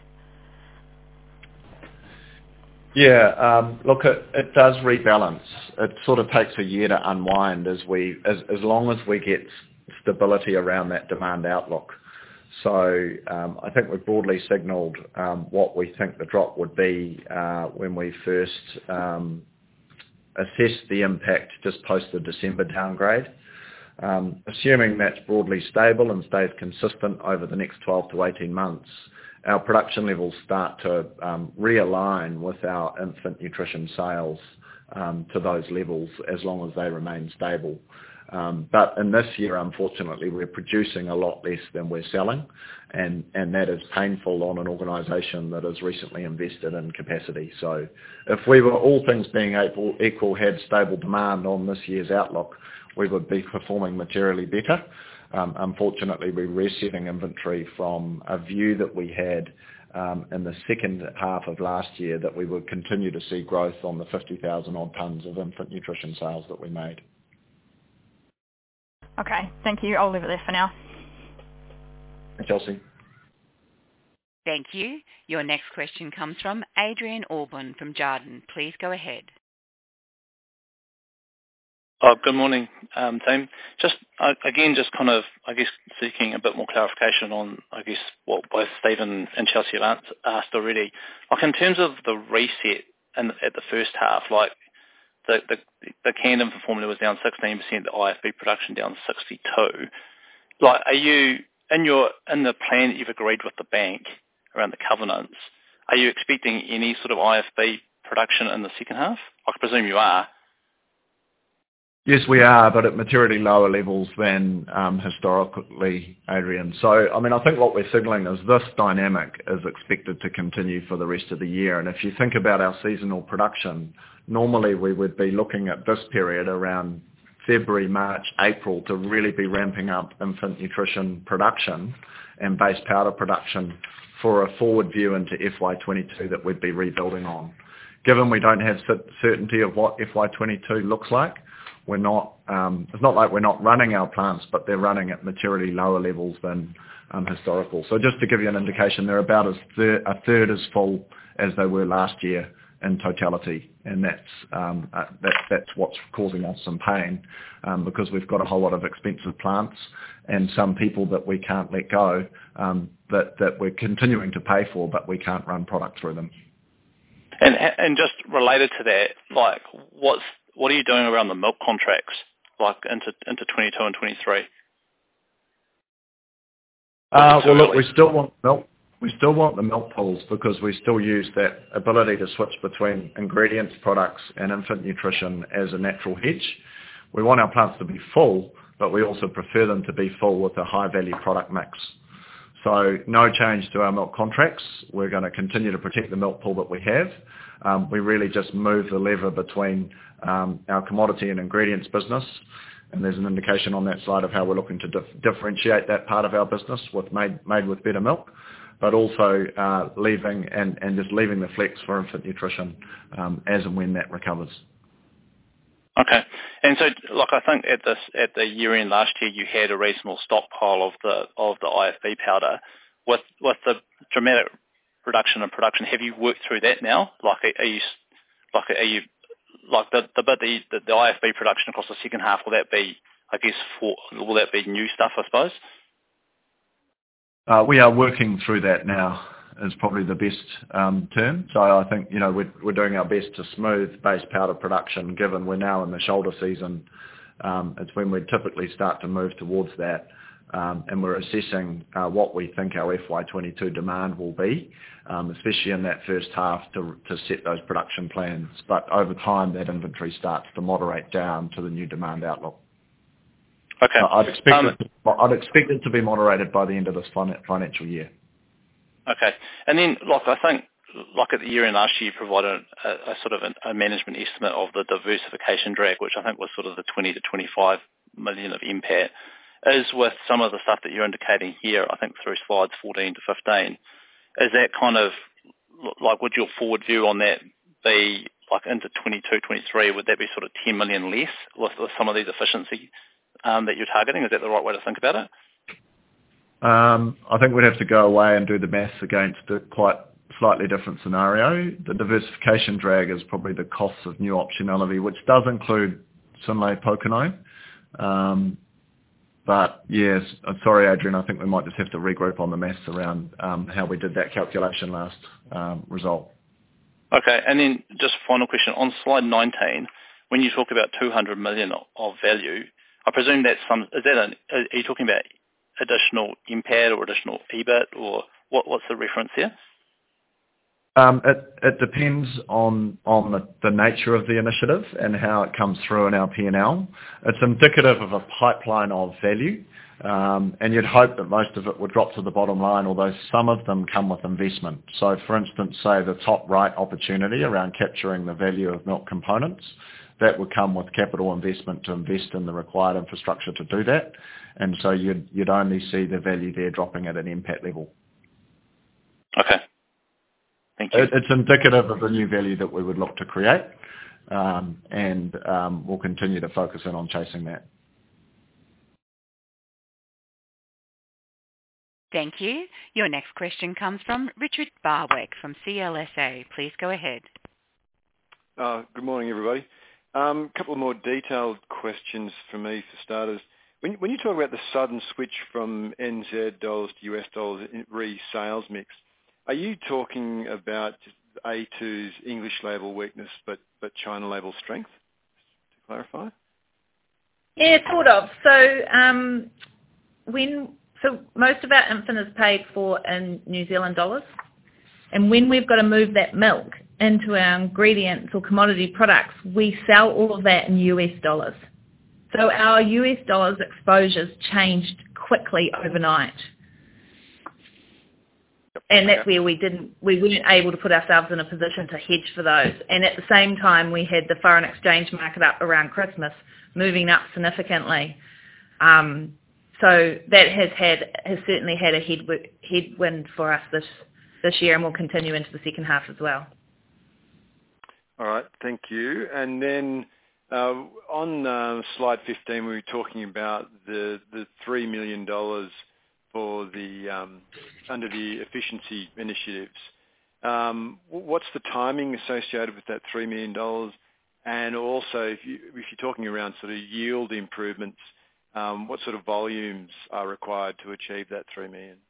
Yeah, um, look, it, it does rebalance. It sort of takes a year to unwind as we, as, as long as we get stability around that demand outlook. So um, I think we've broadly signalled um, what we think the drop would be uh, when we first um, assessed the impact just post the December downgrade. Um, assuming that's broadly stable and stays consistent over the next twelve to eighteen months, our production levels start to um, realign with our infant nutrition sales um, to those levels as long as they remain stable. Um, but in this year, unfortunately, we're producing a lot less than we're selling, and, and that is painful on an organisation that has recently invested in capacity. So if we were, all things being equal, equal had stable demand on this year's outlook, we would be performing materially better. Um, unfortunately, we're resetting inventory from a view that we had um, in the second half of last year that we would continue to see growth on the fifty thousand odd tonnes of infant nutrition sales that we made. Okay, thank you. I'll leave it there for now. Chelsea. Thank you. Your next question comes from Adrian Auburn from Jarden. Please go ahead. Oh, good morning, um, team. Just, uh, again, just kind of, I guess, seeking a bit more clarification on, I guess, what both Stephen and Chelsea have asked already. Like, in terms of the reset in, at the first half, like, the, the, the canned infant formula was down sixteen percent, the I F B production down sixty-two. Like, are you, in your, in the plan that you've agreed with the bank around the covenants, are you expecting any sort of I F B production in the second half? I presume you are. Yes, we are, but at materially lower levels than um, historically, Adrian. So, I mean, I think what we're signalling is this dynamic is expected to continue for the rest of the year. And if you think about our seasonal production, normally we would be looking at this period around February, March, April to really be ramping up infant nutrition production and base powder production for a forward view into F Y twenty-two that we'd be rebuilding on. Given we don't have certainty of what F Y twenty-two looks like, We're not. Um, it's not like we're not running our plants, but they're running at materially lower levels than um, historical. So just to give you an indication, they're about as thir- a third as full as they were last year in totality, and that's um, uh, that, that's what's causing us some pain um, because we've got a whole lot of expensive plants and some people that we can't let go um, that that we're continuing to pay for, but we can't run product through them. And and just related to that, like what's What are you doing around the milk contracts, like into into twenty-two and twenty-three? Uh, well, look, we still want milk. We still want the milk pools because we still use that ability to switch between ingredients, products, and infant nutrition as a natural hedge. We want our plants to be full, but we also prefer them to be full with a high-value product mix. So no change to our milk contracts. We're going to continue to protect the milk pool that we have. Um, we really just move the lever between um, our commodity and ingredients business, and there's an indication on that slide of how we're looking to dif- differentiate that part of our business with made, made with better milk, but also uh, leaving and, and just leaving the flex for infant nutrition um, as and when that recovers. Okay, and so like I think at this at the year end last year you had a reasonable stockpile of the of the I F B powder. With with the dramatic reduction in production, have you worked through that now? Like are you like are you like the the bit the, the, the I F B production across the second half, will that be I guess for will that be new stuff I suppose? Uh, we are working through that now. Is probably the best um, term. So I think, you know, we're, we're doing our best to smooth base powder production, given we're now in the shoulder season. Um, it's when we typically start to move towards that. um, and we're assessing uh, what we think our F Y twenty-two demand will be, um, especially in that first half to, to set those production plans. But over time, that inventory starts to moderate down to the new demand outlook. Okay. So I'd expect, um, it to, I'd expect it to be moderated by the end of this fin- financial year. Okay. And then, like, I think, like at the year end last year, you provided a, a sort of a, a management estimate of the diversification drag, which I think was sort of the twenty to twenty-five million of impact. Is with some of the stuff that you're indicating here, I think through slides fourteen to fifteen, is that kind of, like, would your forward view on that be, like, into twenty-two, twenty-three, would that be sort of ten million less with, with some of these efficiency um, that you're targeting? Is that the right way to think about it? Um, I think we'd have to go away and do the maths against a quite slightly different scenario. The diversification drag is probably the costs of new optionality, which does include Synlait Pokeno. Um, but yes, I'm sorry, Adrian, I think we might just have to regroup on the maths around um, how we did that calculation last um, result. Okay, and then just final question. On slide nineteen, when you talk about two hundred million of value, I presume that's some, is that an, are you talking about additional impact or additional E B I T, or what, what's the reference here? Um, it, it depends on on the, the nature of the initiative and how it comes through in our P and L. It's indicative of a pipeline of value, um, and you'd hope that most of it would drop to the bottom line, although some of them come with investment. So, for instance, say the top right opportunity around capturing the value of milk components, that would come with capital investment to invest in the required infrastructure to do that, and so you'd, you'd only see the value there dropping at an impact level. Okay. Thank you. It, it's indicative of the new value that we would look to create, um, and um, we'll continue to focus in on chasing that. Thank you. Your next question comes from Richard Barwick from C L S A. Please go ahead. Uh, good morning, everybody. A um, couple of more detailed questions from me for starters. When, when you talk about the sudden switch from N Z dollars to U S dollars in re-sales mix, are you talking about A two's English label weakness but, but China label strength, to clarify? Yeah, sort of. So um, when so most of our infant is paid for in New Zealand dollars, and when we've got to move that milk into our ingredients or commodity products, we sell all of that in U S dollars. So our U S dollars exposures changed quickly overnight. And that's where we didn't, we weren't able to put ourselves in a position to hedge for those. And at the same time, we had the foreign exchange market up around Christmas, moving up significantly. Um, so that has had, has certainly had a head, headwind for us this this year, and will continue into the second half as well. All right, thank you. And then uh, on uh, slide fifteen, we were talking about the the three million dollars for the um, under the efficiency initiatives. Um, what's the timing associated with that three million dollars? And also, if, you, if you're talking around sort of yield improvements, um, what sort of volumes are required to achieve that three million dollars?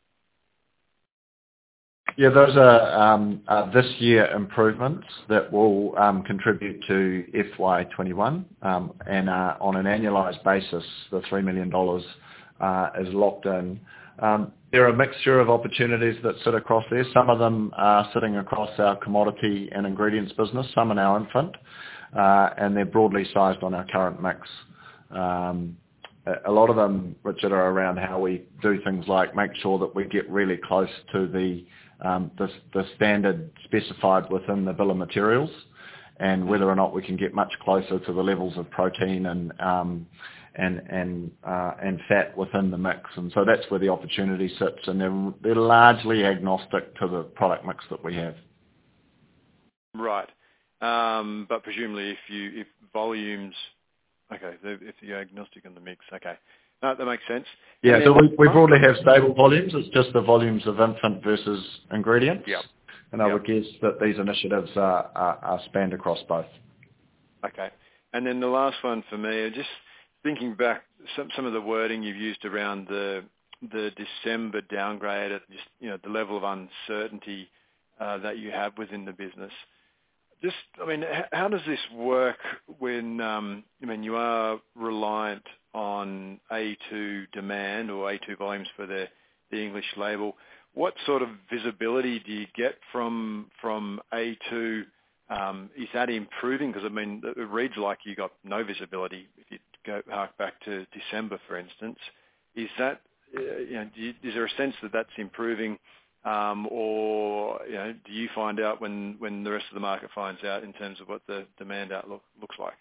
Yeah, those are um, uh, this year improvements that will um, contribute to F Y twenty-one, um, and uh, on an annualised basis, the three million dollars uh, is locked in. Um, there are a mixture of opportunities that sit across there. Some of them are sitting across our commodity and ingredients business, some in our infant, uh, and they're broadly sized on our current mix. Um, a lot of them, Richard, are around how we do things like make sure that we get really close to the um, the, the standard specified within the bill of materials, and whether or not we can get much closer to the levels of protein and um, and and uh, and fat within the mix. And so that's where the opportunity sits, and they're they're largely agnostic to the product mix that we have. Right, um, but presumably if you if volumes, okay, if you're agnostic on the mix, okay. No, that makes sense. Yeah, so we, we broadly have stable volumes. It's just the volumes of infant versus ingredients. Yep. And I yep. would guess that these initiatives are, are, are spanned across both. Okay. And then the last one for me, just thinking back, some some of the wording you've used around the the December downgrade at just, you know, the level of uncertainty uh, that you have within the business. just, I mean, how does this work when, um, I mean, you are reliant on A two demand or A two volumes for the, the English label? What sort of visibility do you get from from A two? Um, is that improving? Because, I mean, it reads like you got no visibility if you go hark back to December, for instance. Is that, uh, you know, do you, is there a sense that that's improving? Um, or, you know, do you find out when, when the rest of the market finds out in terms of what the demand outlook looks like?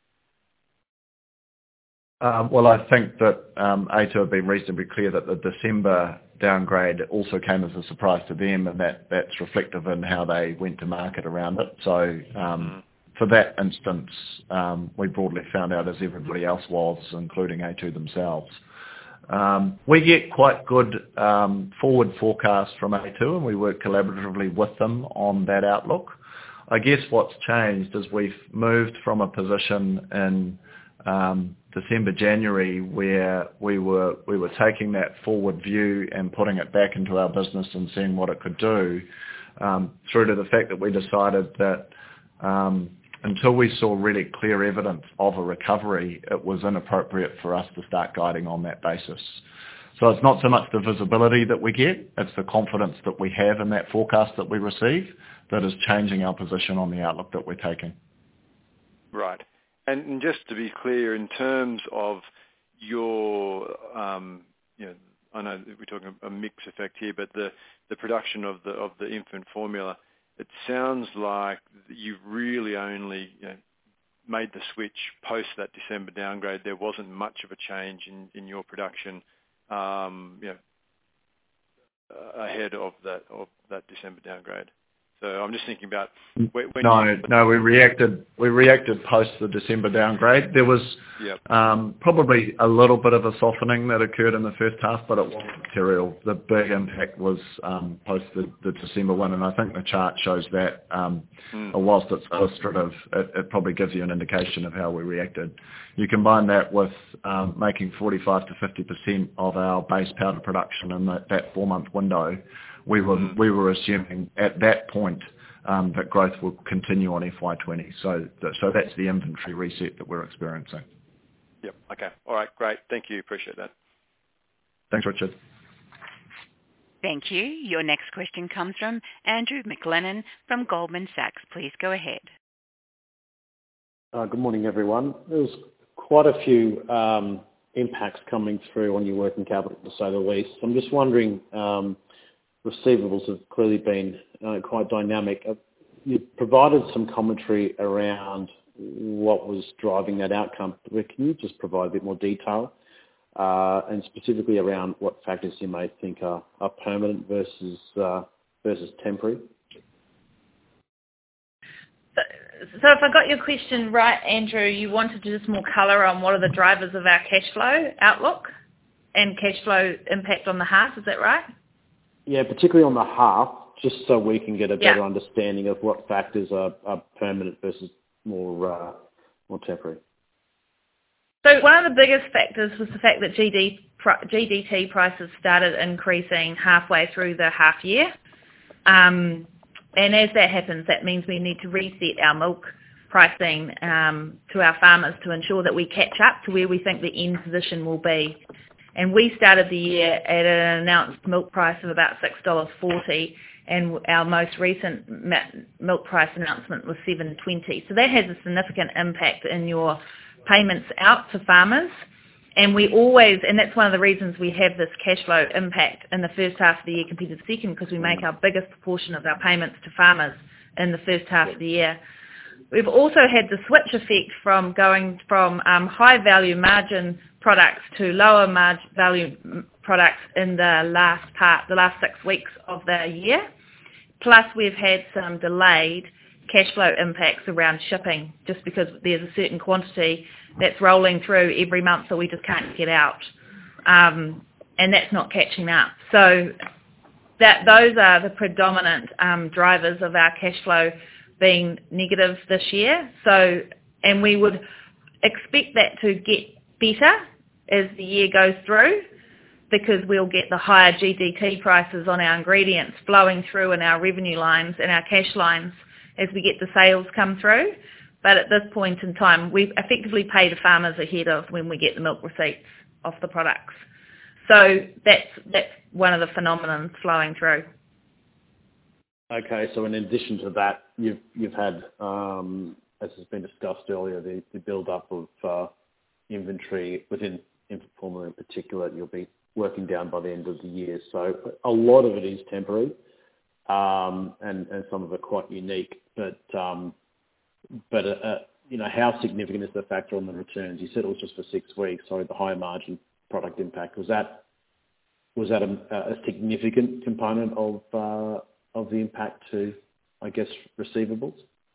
Um, well, I think that um, A two have been reasonably clear that the December downgrade also came as a surprise to them, and that, that's reflective in how they went to market around it. So um, mm. for that instance, um, we broadly found out as everybody else was, including A two themselves. Um, we get quite good um, forward forecasts from A two, and we work collaboratively with them on that outlook. I guess what's changed is we've moved from a position in um, December, January, where we were we were taking that forward view and putting it back into our business and seeing what it could do, um, through to the fact that we decided that um, until we saw really clear evidence of a recovery, it was inappropriate for us to start guiding on that basis. So it's not so much the visibility that we get, it's the confidence that we have in that forecast that we receive that is changing our position on the outlook that we're taking. Right. And just to be clear, in terms of your, um, you know, I know we're talking a mix effect here, but the, the production of the of the infant formula, it sounds like you really only, you know, made the switch post that December downgrade. There wasn't much of a change in, in your production, um, you know, ahead of that of that December downgrade. So I'm just thinking about when, when no, you... no, we reacted. We reacted post the December downgrade. There was yep. um, probably a little bit of a softening that occurred in the first half, but it wasn't material. The big impact was um, post the, the December one, and I think the chart shows that. Um, mm. Whilst it's illustrative, it, it probably gives you an indication of how we reacted. You combine that with um, making forty-five to fifty percent of our base powder production in that, that four-month window. We were mm. we were assuming at that point um, that growth will continue on F Y twenty. So so that's the inventory reset that we're experiencing. Yep. Okay. All right. Great. Thank you. Appreciate that. Thanks, Richard. Thank you. Your next question comes from Andrew McLennan from Goldman Sachs. Please go ahead. Uh, good morning, everyone. There's quite a few um, impacts coming through on your working capital, to say the least. I'm just wondering. Um, Receivables have clearly been uh, quite dynamic. Uh, you provided some commentary around what was driving that outcome. Can you just provide a bit more detail, uh, and specifically around what factors you may think are, are permanent versus uh, versus temporary? So, so if I got your question right, Andrew, you wanted just more colour on what are the drivers of our cash flow outlook and cash flow impact on the half, is that right? Yeah, particularly on the half, just so we can get a better yeah. understanding of what factors are, are permanent versus more uh, more temporary. So one of the biggest factors was the fact that G D, G D T prices started increasing halfway through the half year. Um, and as that happens, that means we need to reset our milk pricing um, to our farmers to ensure that we catch up to where we think the end position will be. And we started the year at an announced milk price of about six dollars forty, and our most recent milk price announcement was seven dollars twenty. So that has a significant impact in your payments out to farmers. And we always, and that's one of the reasons we have this cash flow impact in the first half of the year compared to the second, because we make our biggest proportion of our payments to farmers in the first half of the year. We've also had the switch effect from going from um, high value margin products to lower margin value products in the last part, the last six weeks of the year. Plus we've had some delayed cash flow impacts around shipping, just because there's a certain quantity that's rolling through every month that we just can't get out. Um, and that's not catching up. So that those are the predominant um, drivers of our cash flow being negative this year. So, and we would expect that to get better as the year goes through, because we'll get the higher G D T prices on our ingredients flowing through in our revenue lines and our cash lines as we get the sales come through. But at this point in time, we effectively pay the farmers ahead of when we get the milk receipts off the products. So that's that's one of the phenomena flowing through. Okay, so in addition to that, you've you've had, um, as has been discussed earlier, the, the build-up of uh, inventory within infant formula in particular. You'll be working down by the end of the year. So a lot of it is temporary, um, and and some of it quite unique. But um, but uh, uh, you know, how significant is the factor on the returns? You said it was just for six weeks. Sorry, the higher margin product impact, was that was that a, a significant component of uh, of the impact to, I guess, receivables?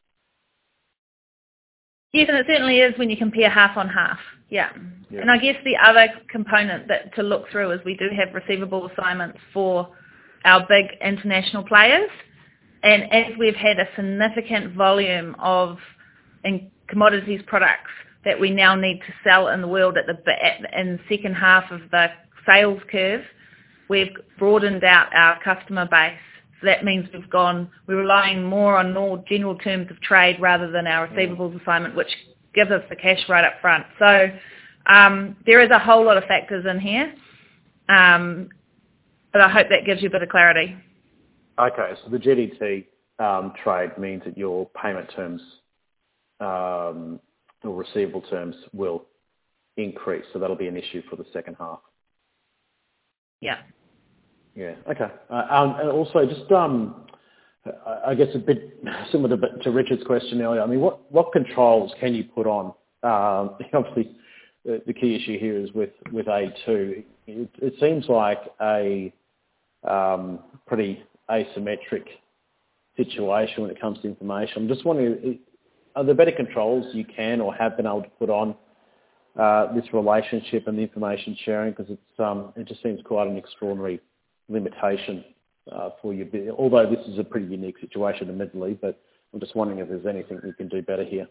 Yes, and it certainly is when you compare half on half. Yeah. yeah. And I guess the other component that to look through is we do have receivable assignments for our big international players, and as we've had a significant volume of in commodities products that we now need to sell in the world at the at, in the second half of the sales curve, we've broadened out our customer base. So that means we've gone, we're relying more on more general terms of trade rather than our receivables assignment, which gives us the cash right up front. So um, there is a whole lot of factors in here, um, but I hope that gives you a bit of clarity. Okay, so the G D T um, trade means that your payment terms um, or receivable terms will increase, so that'll be an issue for the second half. Yeah. Yeah. Okay. Uh, um, and also, just um, I guess a bit similar to, to Richard's question earlier. I mean, what, what controls can you put on? Um, obviously, the, the key issue here is with with A two. It, it seems like a um, pretty asymmetric situation when it comes to information. I'm just wondering, are there better controls you can or have been able to put on uh, this relationship and the information sharing? Because it's um, it just seems quite an extraordinary limitation uh, for you, although this is a pretty unique situation admittedly, but I'm just wondering if there's anything we can do better here.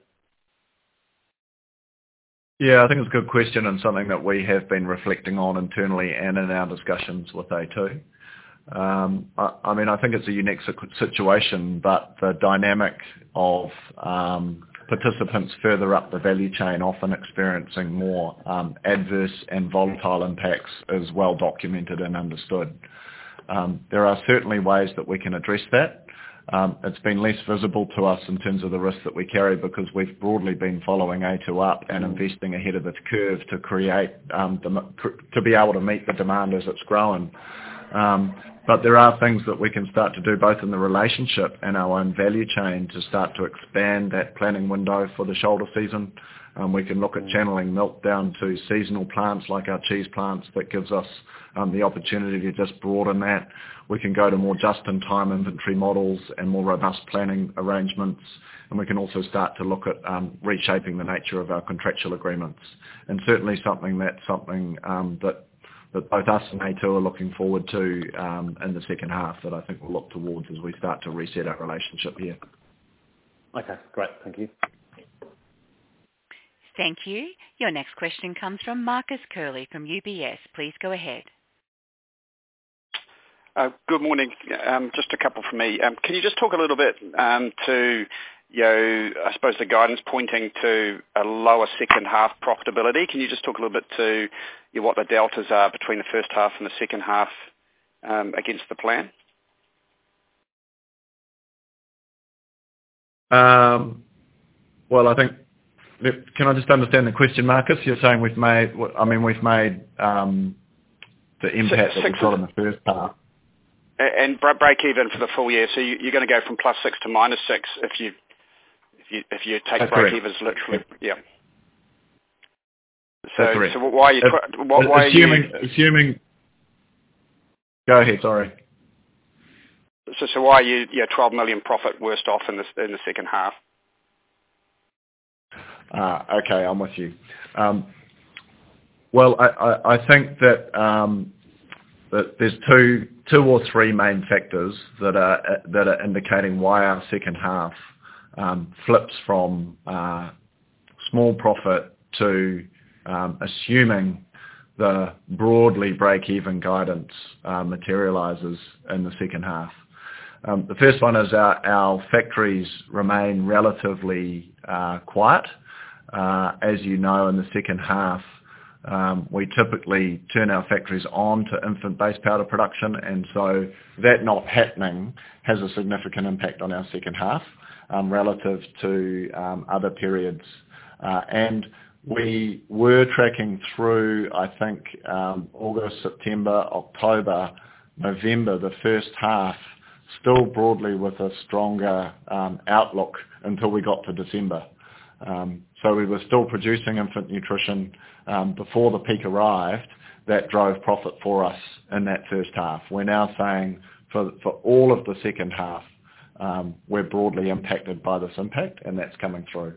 Yeah, I think it's a good question and something that we have been reflecting on internally and in our discussions with A two. Um, I, I mean, I think it's a unique situation, but the dynamic of um, participants further up the value chain often experiencing more um, adverse and volatile impacts is well documented and understood. Um, there are certainly ways that we can address that. Um, it's been less visible to us in terms of the risk that we carry because we've broadly been following A two up and investing ahead of its curve to create, um, the, to be able to meet the demand as it's growing. Um, but there are things that we can start to do both in the relationship and our own value chain to start to expand that planning window for the shoulder season. Um, we can look at channeling milk down to seasonal plants like our cheese plants. That gives us um, the opportunity to just broaden that. We can go to more just-in-time inventory models and more robust planning arrangements. And we can also start to look at um, reshaping the nature of our contractual agreements. And certainly something that's something um, that that both us and A two are looking forward to um, in the second half that I think we'll look towards as we start to reset our relationship here. Okay, great. Thank you. Thank you. Your next question comes from Marcus Curley from U B S. Please go ahead. Uh, good morning. Um, just a couple from me. Um, can you just talk a little bit um, to, you know, I suppose the guidance pointing to a lower second half profitability? Can you just talk a little bit to you know, what the deltas are between the first half and the second half um, against the plan? Um, well, I think, can I just understand the question, Marcus? You're saying we've made, I mean, we've made um, the impact six, that we've got in the first half. And break even for the full year. So you're going to go from plus six to minus six if you if you if you take That's break correct. evens literally. Yeah. So That's correct. so why are you If, why, why assuming are you, assuming? Go ahead. Sorry. So so why are you yeah twelve million profit worse off in the in the second half? Uh, okay, I'm with you. Um, well, I, I, I think that. Um, But there's two, two or three main factors that are that are indicating why our second half um, flips from uh, small profit to um, assuming the broadly break-even guidance uh, materialises in the second half. Um, the first one is our, our factories remain relatively uh, quiet. Uh, as you know, in the second half, um, we typically turn our factories on to infant base powder production, and so that not happening has a significant impact on our second half um, relative to um, other periods. Uh, and we were tracking through, I think, um, August, September, October, November, the first half, still broadly with a stronger um, outlook until we got to December. Um, so we were still producing infant nutrition um, before the peak arrived. That drove profit for us in that first half. We're now saying for, for all of the second half, um, we're broadly impacted by this impact, and that's coming through.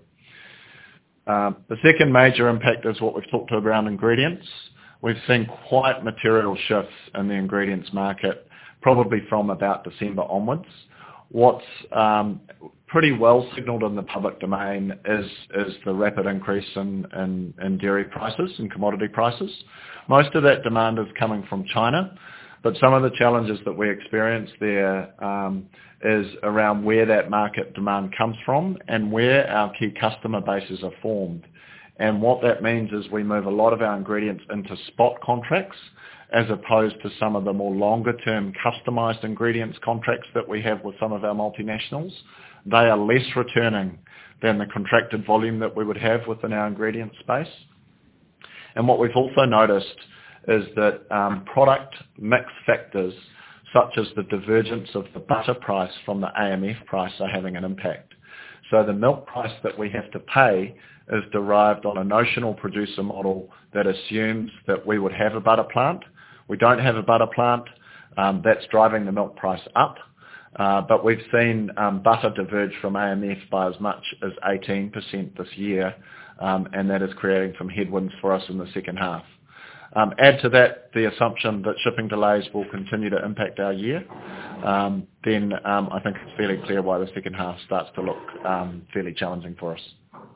Um, the second major impact is what we've talked to around ingredients. We've seen quite material shifts in the ingredients market, probably from about December onwards. What's um, pretty well signalled in the public domain is, is the rapid increase in, in, in dairy prices and commodity prices. Most of that demand is coming from China, but some of the challenges that we experience there um, is around where that market demand comes from and where our key customer bases are formed. And what that means is we move a lot of our ingredients into spot contracts as opposed to some of the more longer-term customised ingredients contracts that we have with some of our multinationals. They are less returning than the contracted volume that we would have within our ingredient space. And what we've also noticed is that um, product mix factors such as the divergence of the butter price from the A M F price are having an impact. So the milk price that we have to pay is derived on a notional producer model that assumes that we would have a butter plant. We don't have a butter plant. Um, that's driving the milk price up. Uh, but we've seen um, butter diverge from A M F by as much as eighteen percent this year, um, and that is creating some headwinds for us in the second half. Um, add to that the assumption that shipping delays will continue to impact our year, um, then um, I think it's fairly clear why the second half starts to look um, fairly challenging for us.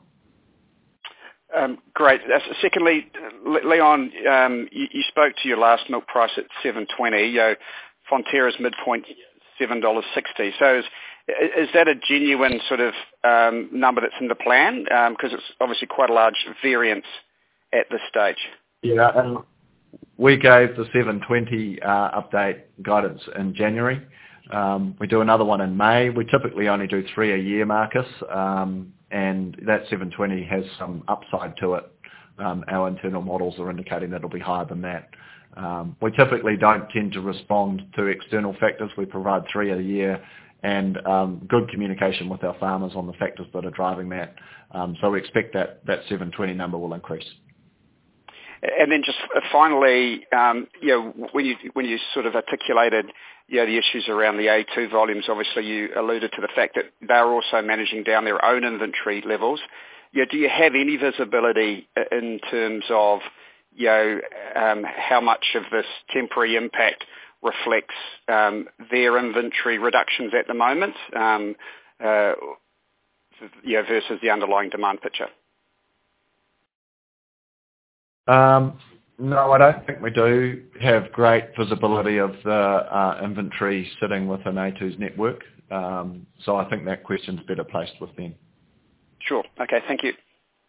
Um, great. Uh, secondly, Leon, um, you, you spoke to your last milk price at seven twenty. You know, Fonterra's midpoint seven dollars sixty. So is, is that a genuine sort of um, number that's in the plan? Because um, it's obviously quite a large variance at this stage. Yeah, and we gave the seven twenty uh, update guidance in January. Um, we do another one in May. We typically only do three a year, Marcus, um, and that seven twenty has some upside to it. Um, our internal models are indicating that it'll be higher than that. Um, we typically don't tend to respond to external factors. We provide three a year and um, good communication with our farmers on the factors that are driving that. Um, so we expect that that seven twenty number will increase. And then just finally, um, you know, when you when you sort of articulated, you know, the issues around the A two volumes, obviously you alluded to the fact that they're also managing down their own inventory levels. You know, do you have any visibility in terms of, you know, um, how much of this temporary impact reflects um, their inventory reductions at the moment, um, uh, you know, versus the underlying demand picture? Um, no, I don't think we do have great visibility of the uh, inventory sitting within A two's network. Um, so I think that question's better placed with them. Sure. Okay, thank you.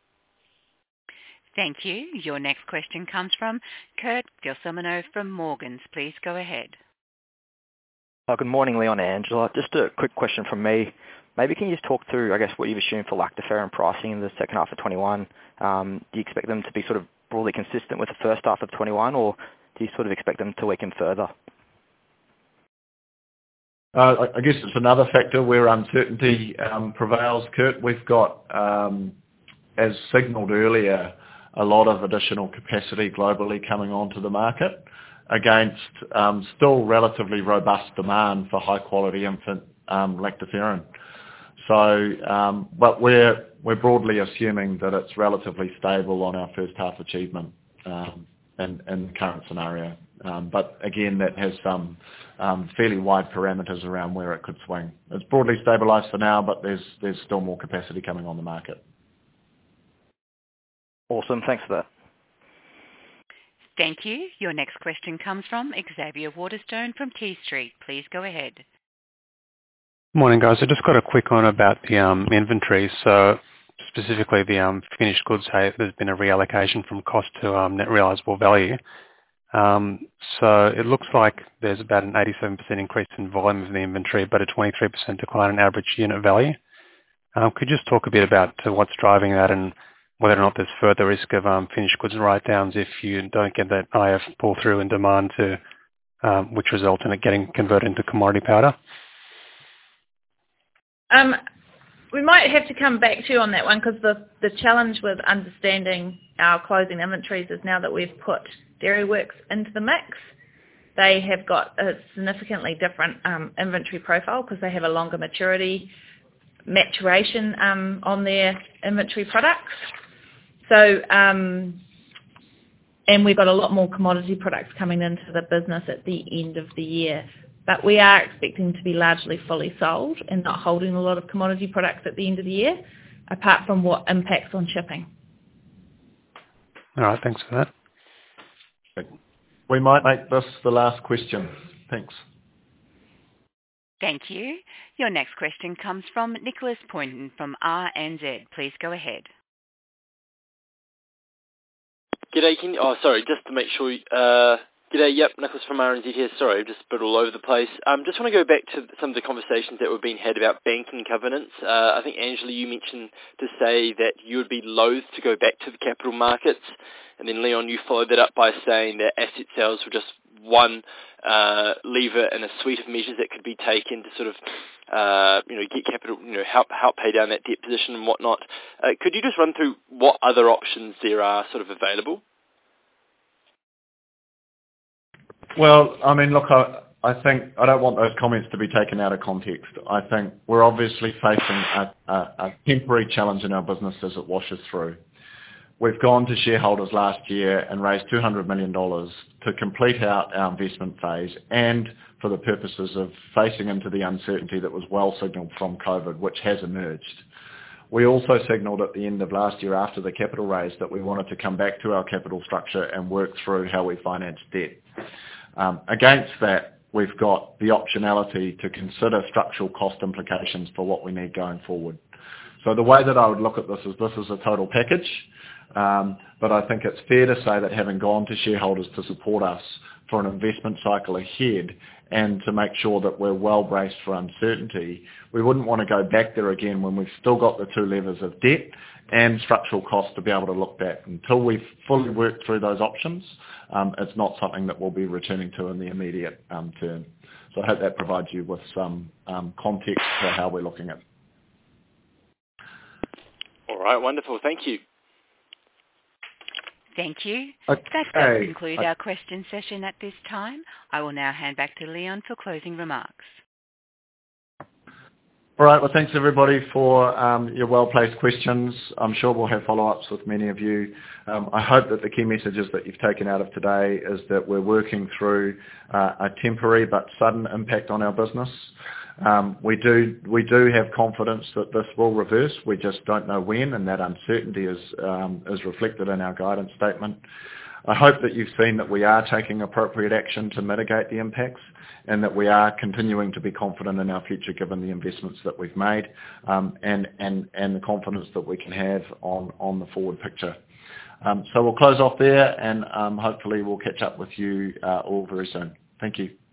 Thank you. Your next question comes from Kurt Gelsomino from Morgans. Please go ahead. Oh, good morning, Leon and Angela. Just a quick question from me. Maybe can you just talk through, I guess, what you've assumed for lactoferrin pricing in the second half of twenty-one? Um, do you expect them to be sort of broadly consistent with the first half of twenty-one, or do you sort of expect them to weaken further? Uh, I guess it's another factor where uncertainty um, prevails, Kurt. We've got, um, as signalled earlier, a lot of additional capacity globally coming onto the market against um, still relatively robust demand for high-quality infant um, lactoferrin. So, um, but we're we're broadly assuming that it's relatively stable on our first half achievement um, in, in the current scenario. Um, but again, that has some um, fairly wide parameters around where it could swing. It's broadly stabilised for now, but there's there's still more capacity coming on the market. Awesome, thanks for that. Thank you. Your next question comes from Xavier Waterstone from T Street. Please go ahead. Morning, guys. I just got a quick one about the um, inventory. So specifically the um, finished goods, hey, there's been a reallocation from cost to um, net realisable value. Um, so it looks like there's about an eighty-seven percent increase in volume of the inventory, but a twenty-three percent decline in average unit value. Um, could you just talk a bit about uh, what's driving that and whether or not there's further risk of um, finished goods write-downs if you don't get that I F pull-through in demand to, um, which results in it getting converted into commodity powder? Um, we might have to come back to you on that one because the, the challenge with understanding our closing inventories is now that we've put Dairyworks into the mix, they have got a significantly different um, inventory profile because they have a longer maturity, maturation um, on their inventory products. So, um, and we've got a lot more commodity products coming into the business at the end of the year. But we are expecting to be largely fully sold and not holding a lot of commodity products at the end of the year, apart from what impacts on shipping. All right, thanks for that. We might make this the last question. Thanks. Thank you. Your next question comes from Nicholas Poynton from R N Z. Please go ahead. G'day, can you, oh sorry, just to make sure, uh, g'day, yep, Nicholas from R N Z here, sorry, just a bit all over the place. Um, just want to go back to some of the conversations that were being had about banking covenants. Uh, I think, Angela, you mentioned to say that you would be loath to go back to the capital markets, and then Leon, you followed that up by saying that asset sales were just one uh, lever in a suite of measures that could be taken to sort of, uh, you know, get capital, you know, help help pay down that debt position and whatnot. Uh, could you just run through what other options there are sort of available? Well, I mean, look, I, I think I don't want those comments to be taken out of context. I think we're obviously facing a, a, a temporary challenge in our business as it washes through. We've gone to shareholders last year and raised two hundred million dollars to complete out our investment phase and for the purposes of facing into the uncertainty that was well signalled from COVID, which has emerged. We also signalled at the end of last year after the capital raise that we wanted to come back to our capital structure and work through how we finance debt. Um, against that, we've got the optionality to consider structural cost implications for what we need going forward. So the way that I would look at this is this is a total package. Um, but I think it's fair to say that having gone to shareholders to support us for an investment cycle ahead and to make sure that we're well braced for uncertainty, we wouldn't want to go back there again when we've still got the two levers of debt and structural costs to be able to look at. Until we've fully worked through those options, um, it's not something that we'll be returning to in the immediate um, term. So I hope that provides you with some um, context for how we're looking at it. All right, wonderful. Thank you. Thank you. Okay. That does conclude our question session at this time. I will now hand back to Leon for closing remarks. All right. Well, thanks everybody for um, your well-placed questions. I'm sure we'll have follow-ups with many of you. Um, I hope that the key messages that you've taken out of today is that we're working through uh, a temporary but sudden impact on our business. Um, we do we do have confidence that this will reverse. We just don't know when, and that uncertainty is um, is reflected in our guidance statement. I hope that you've seen that we are taking appropriate action to mitigate the impacts and that we are continuing to be confident in our future given the investments that we've made um, and, and, and the confidence that we can have on, on the forward picture. Um, so we'll close off there and um, hopefully we'll catch up with you uh, all very soon. Thank you.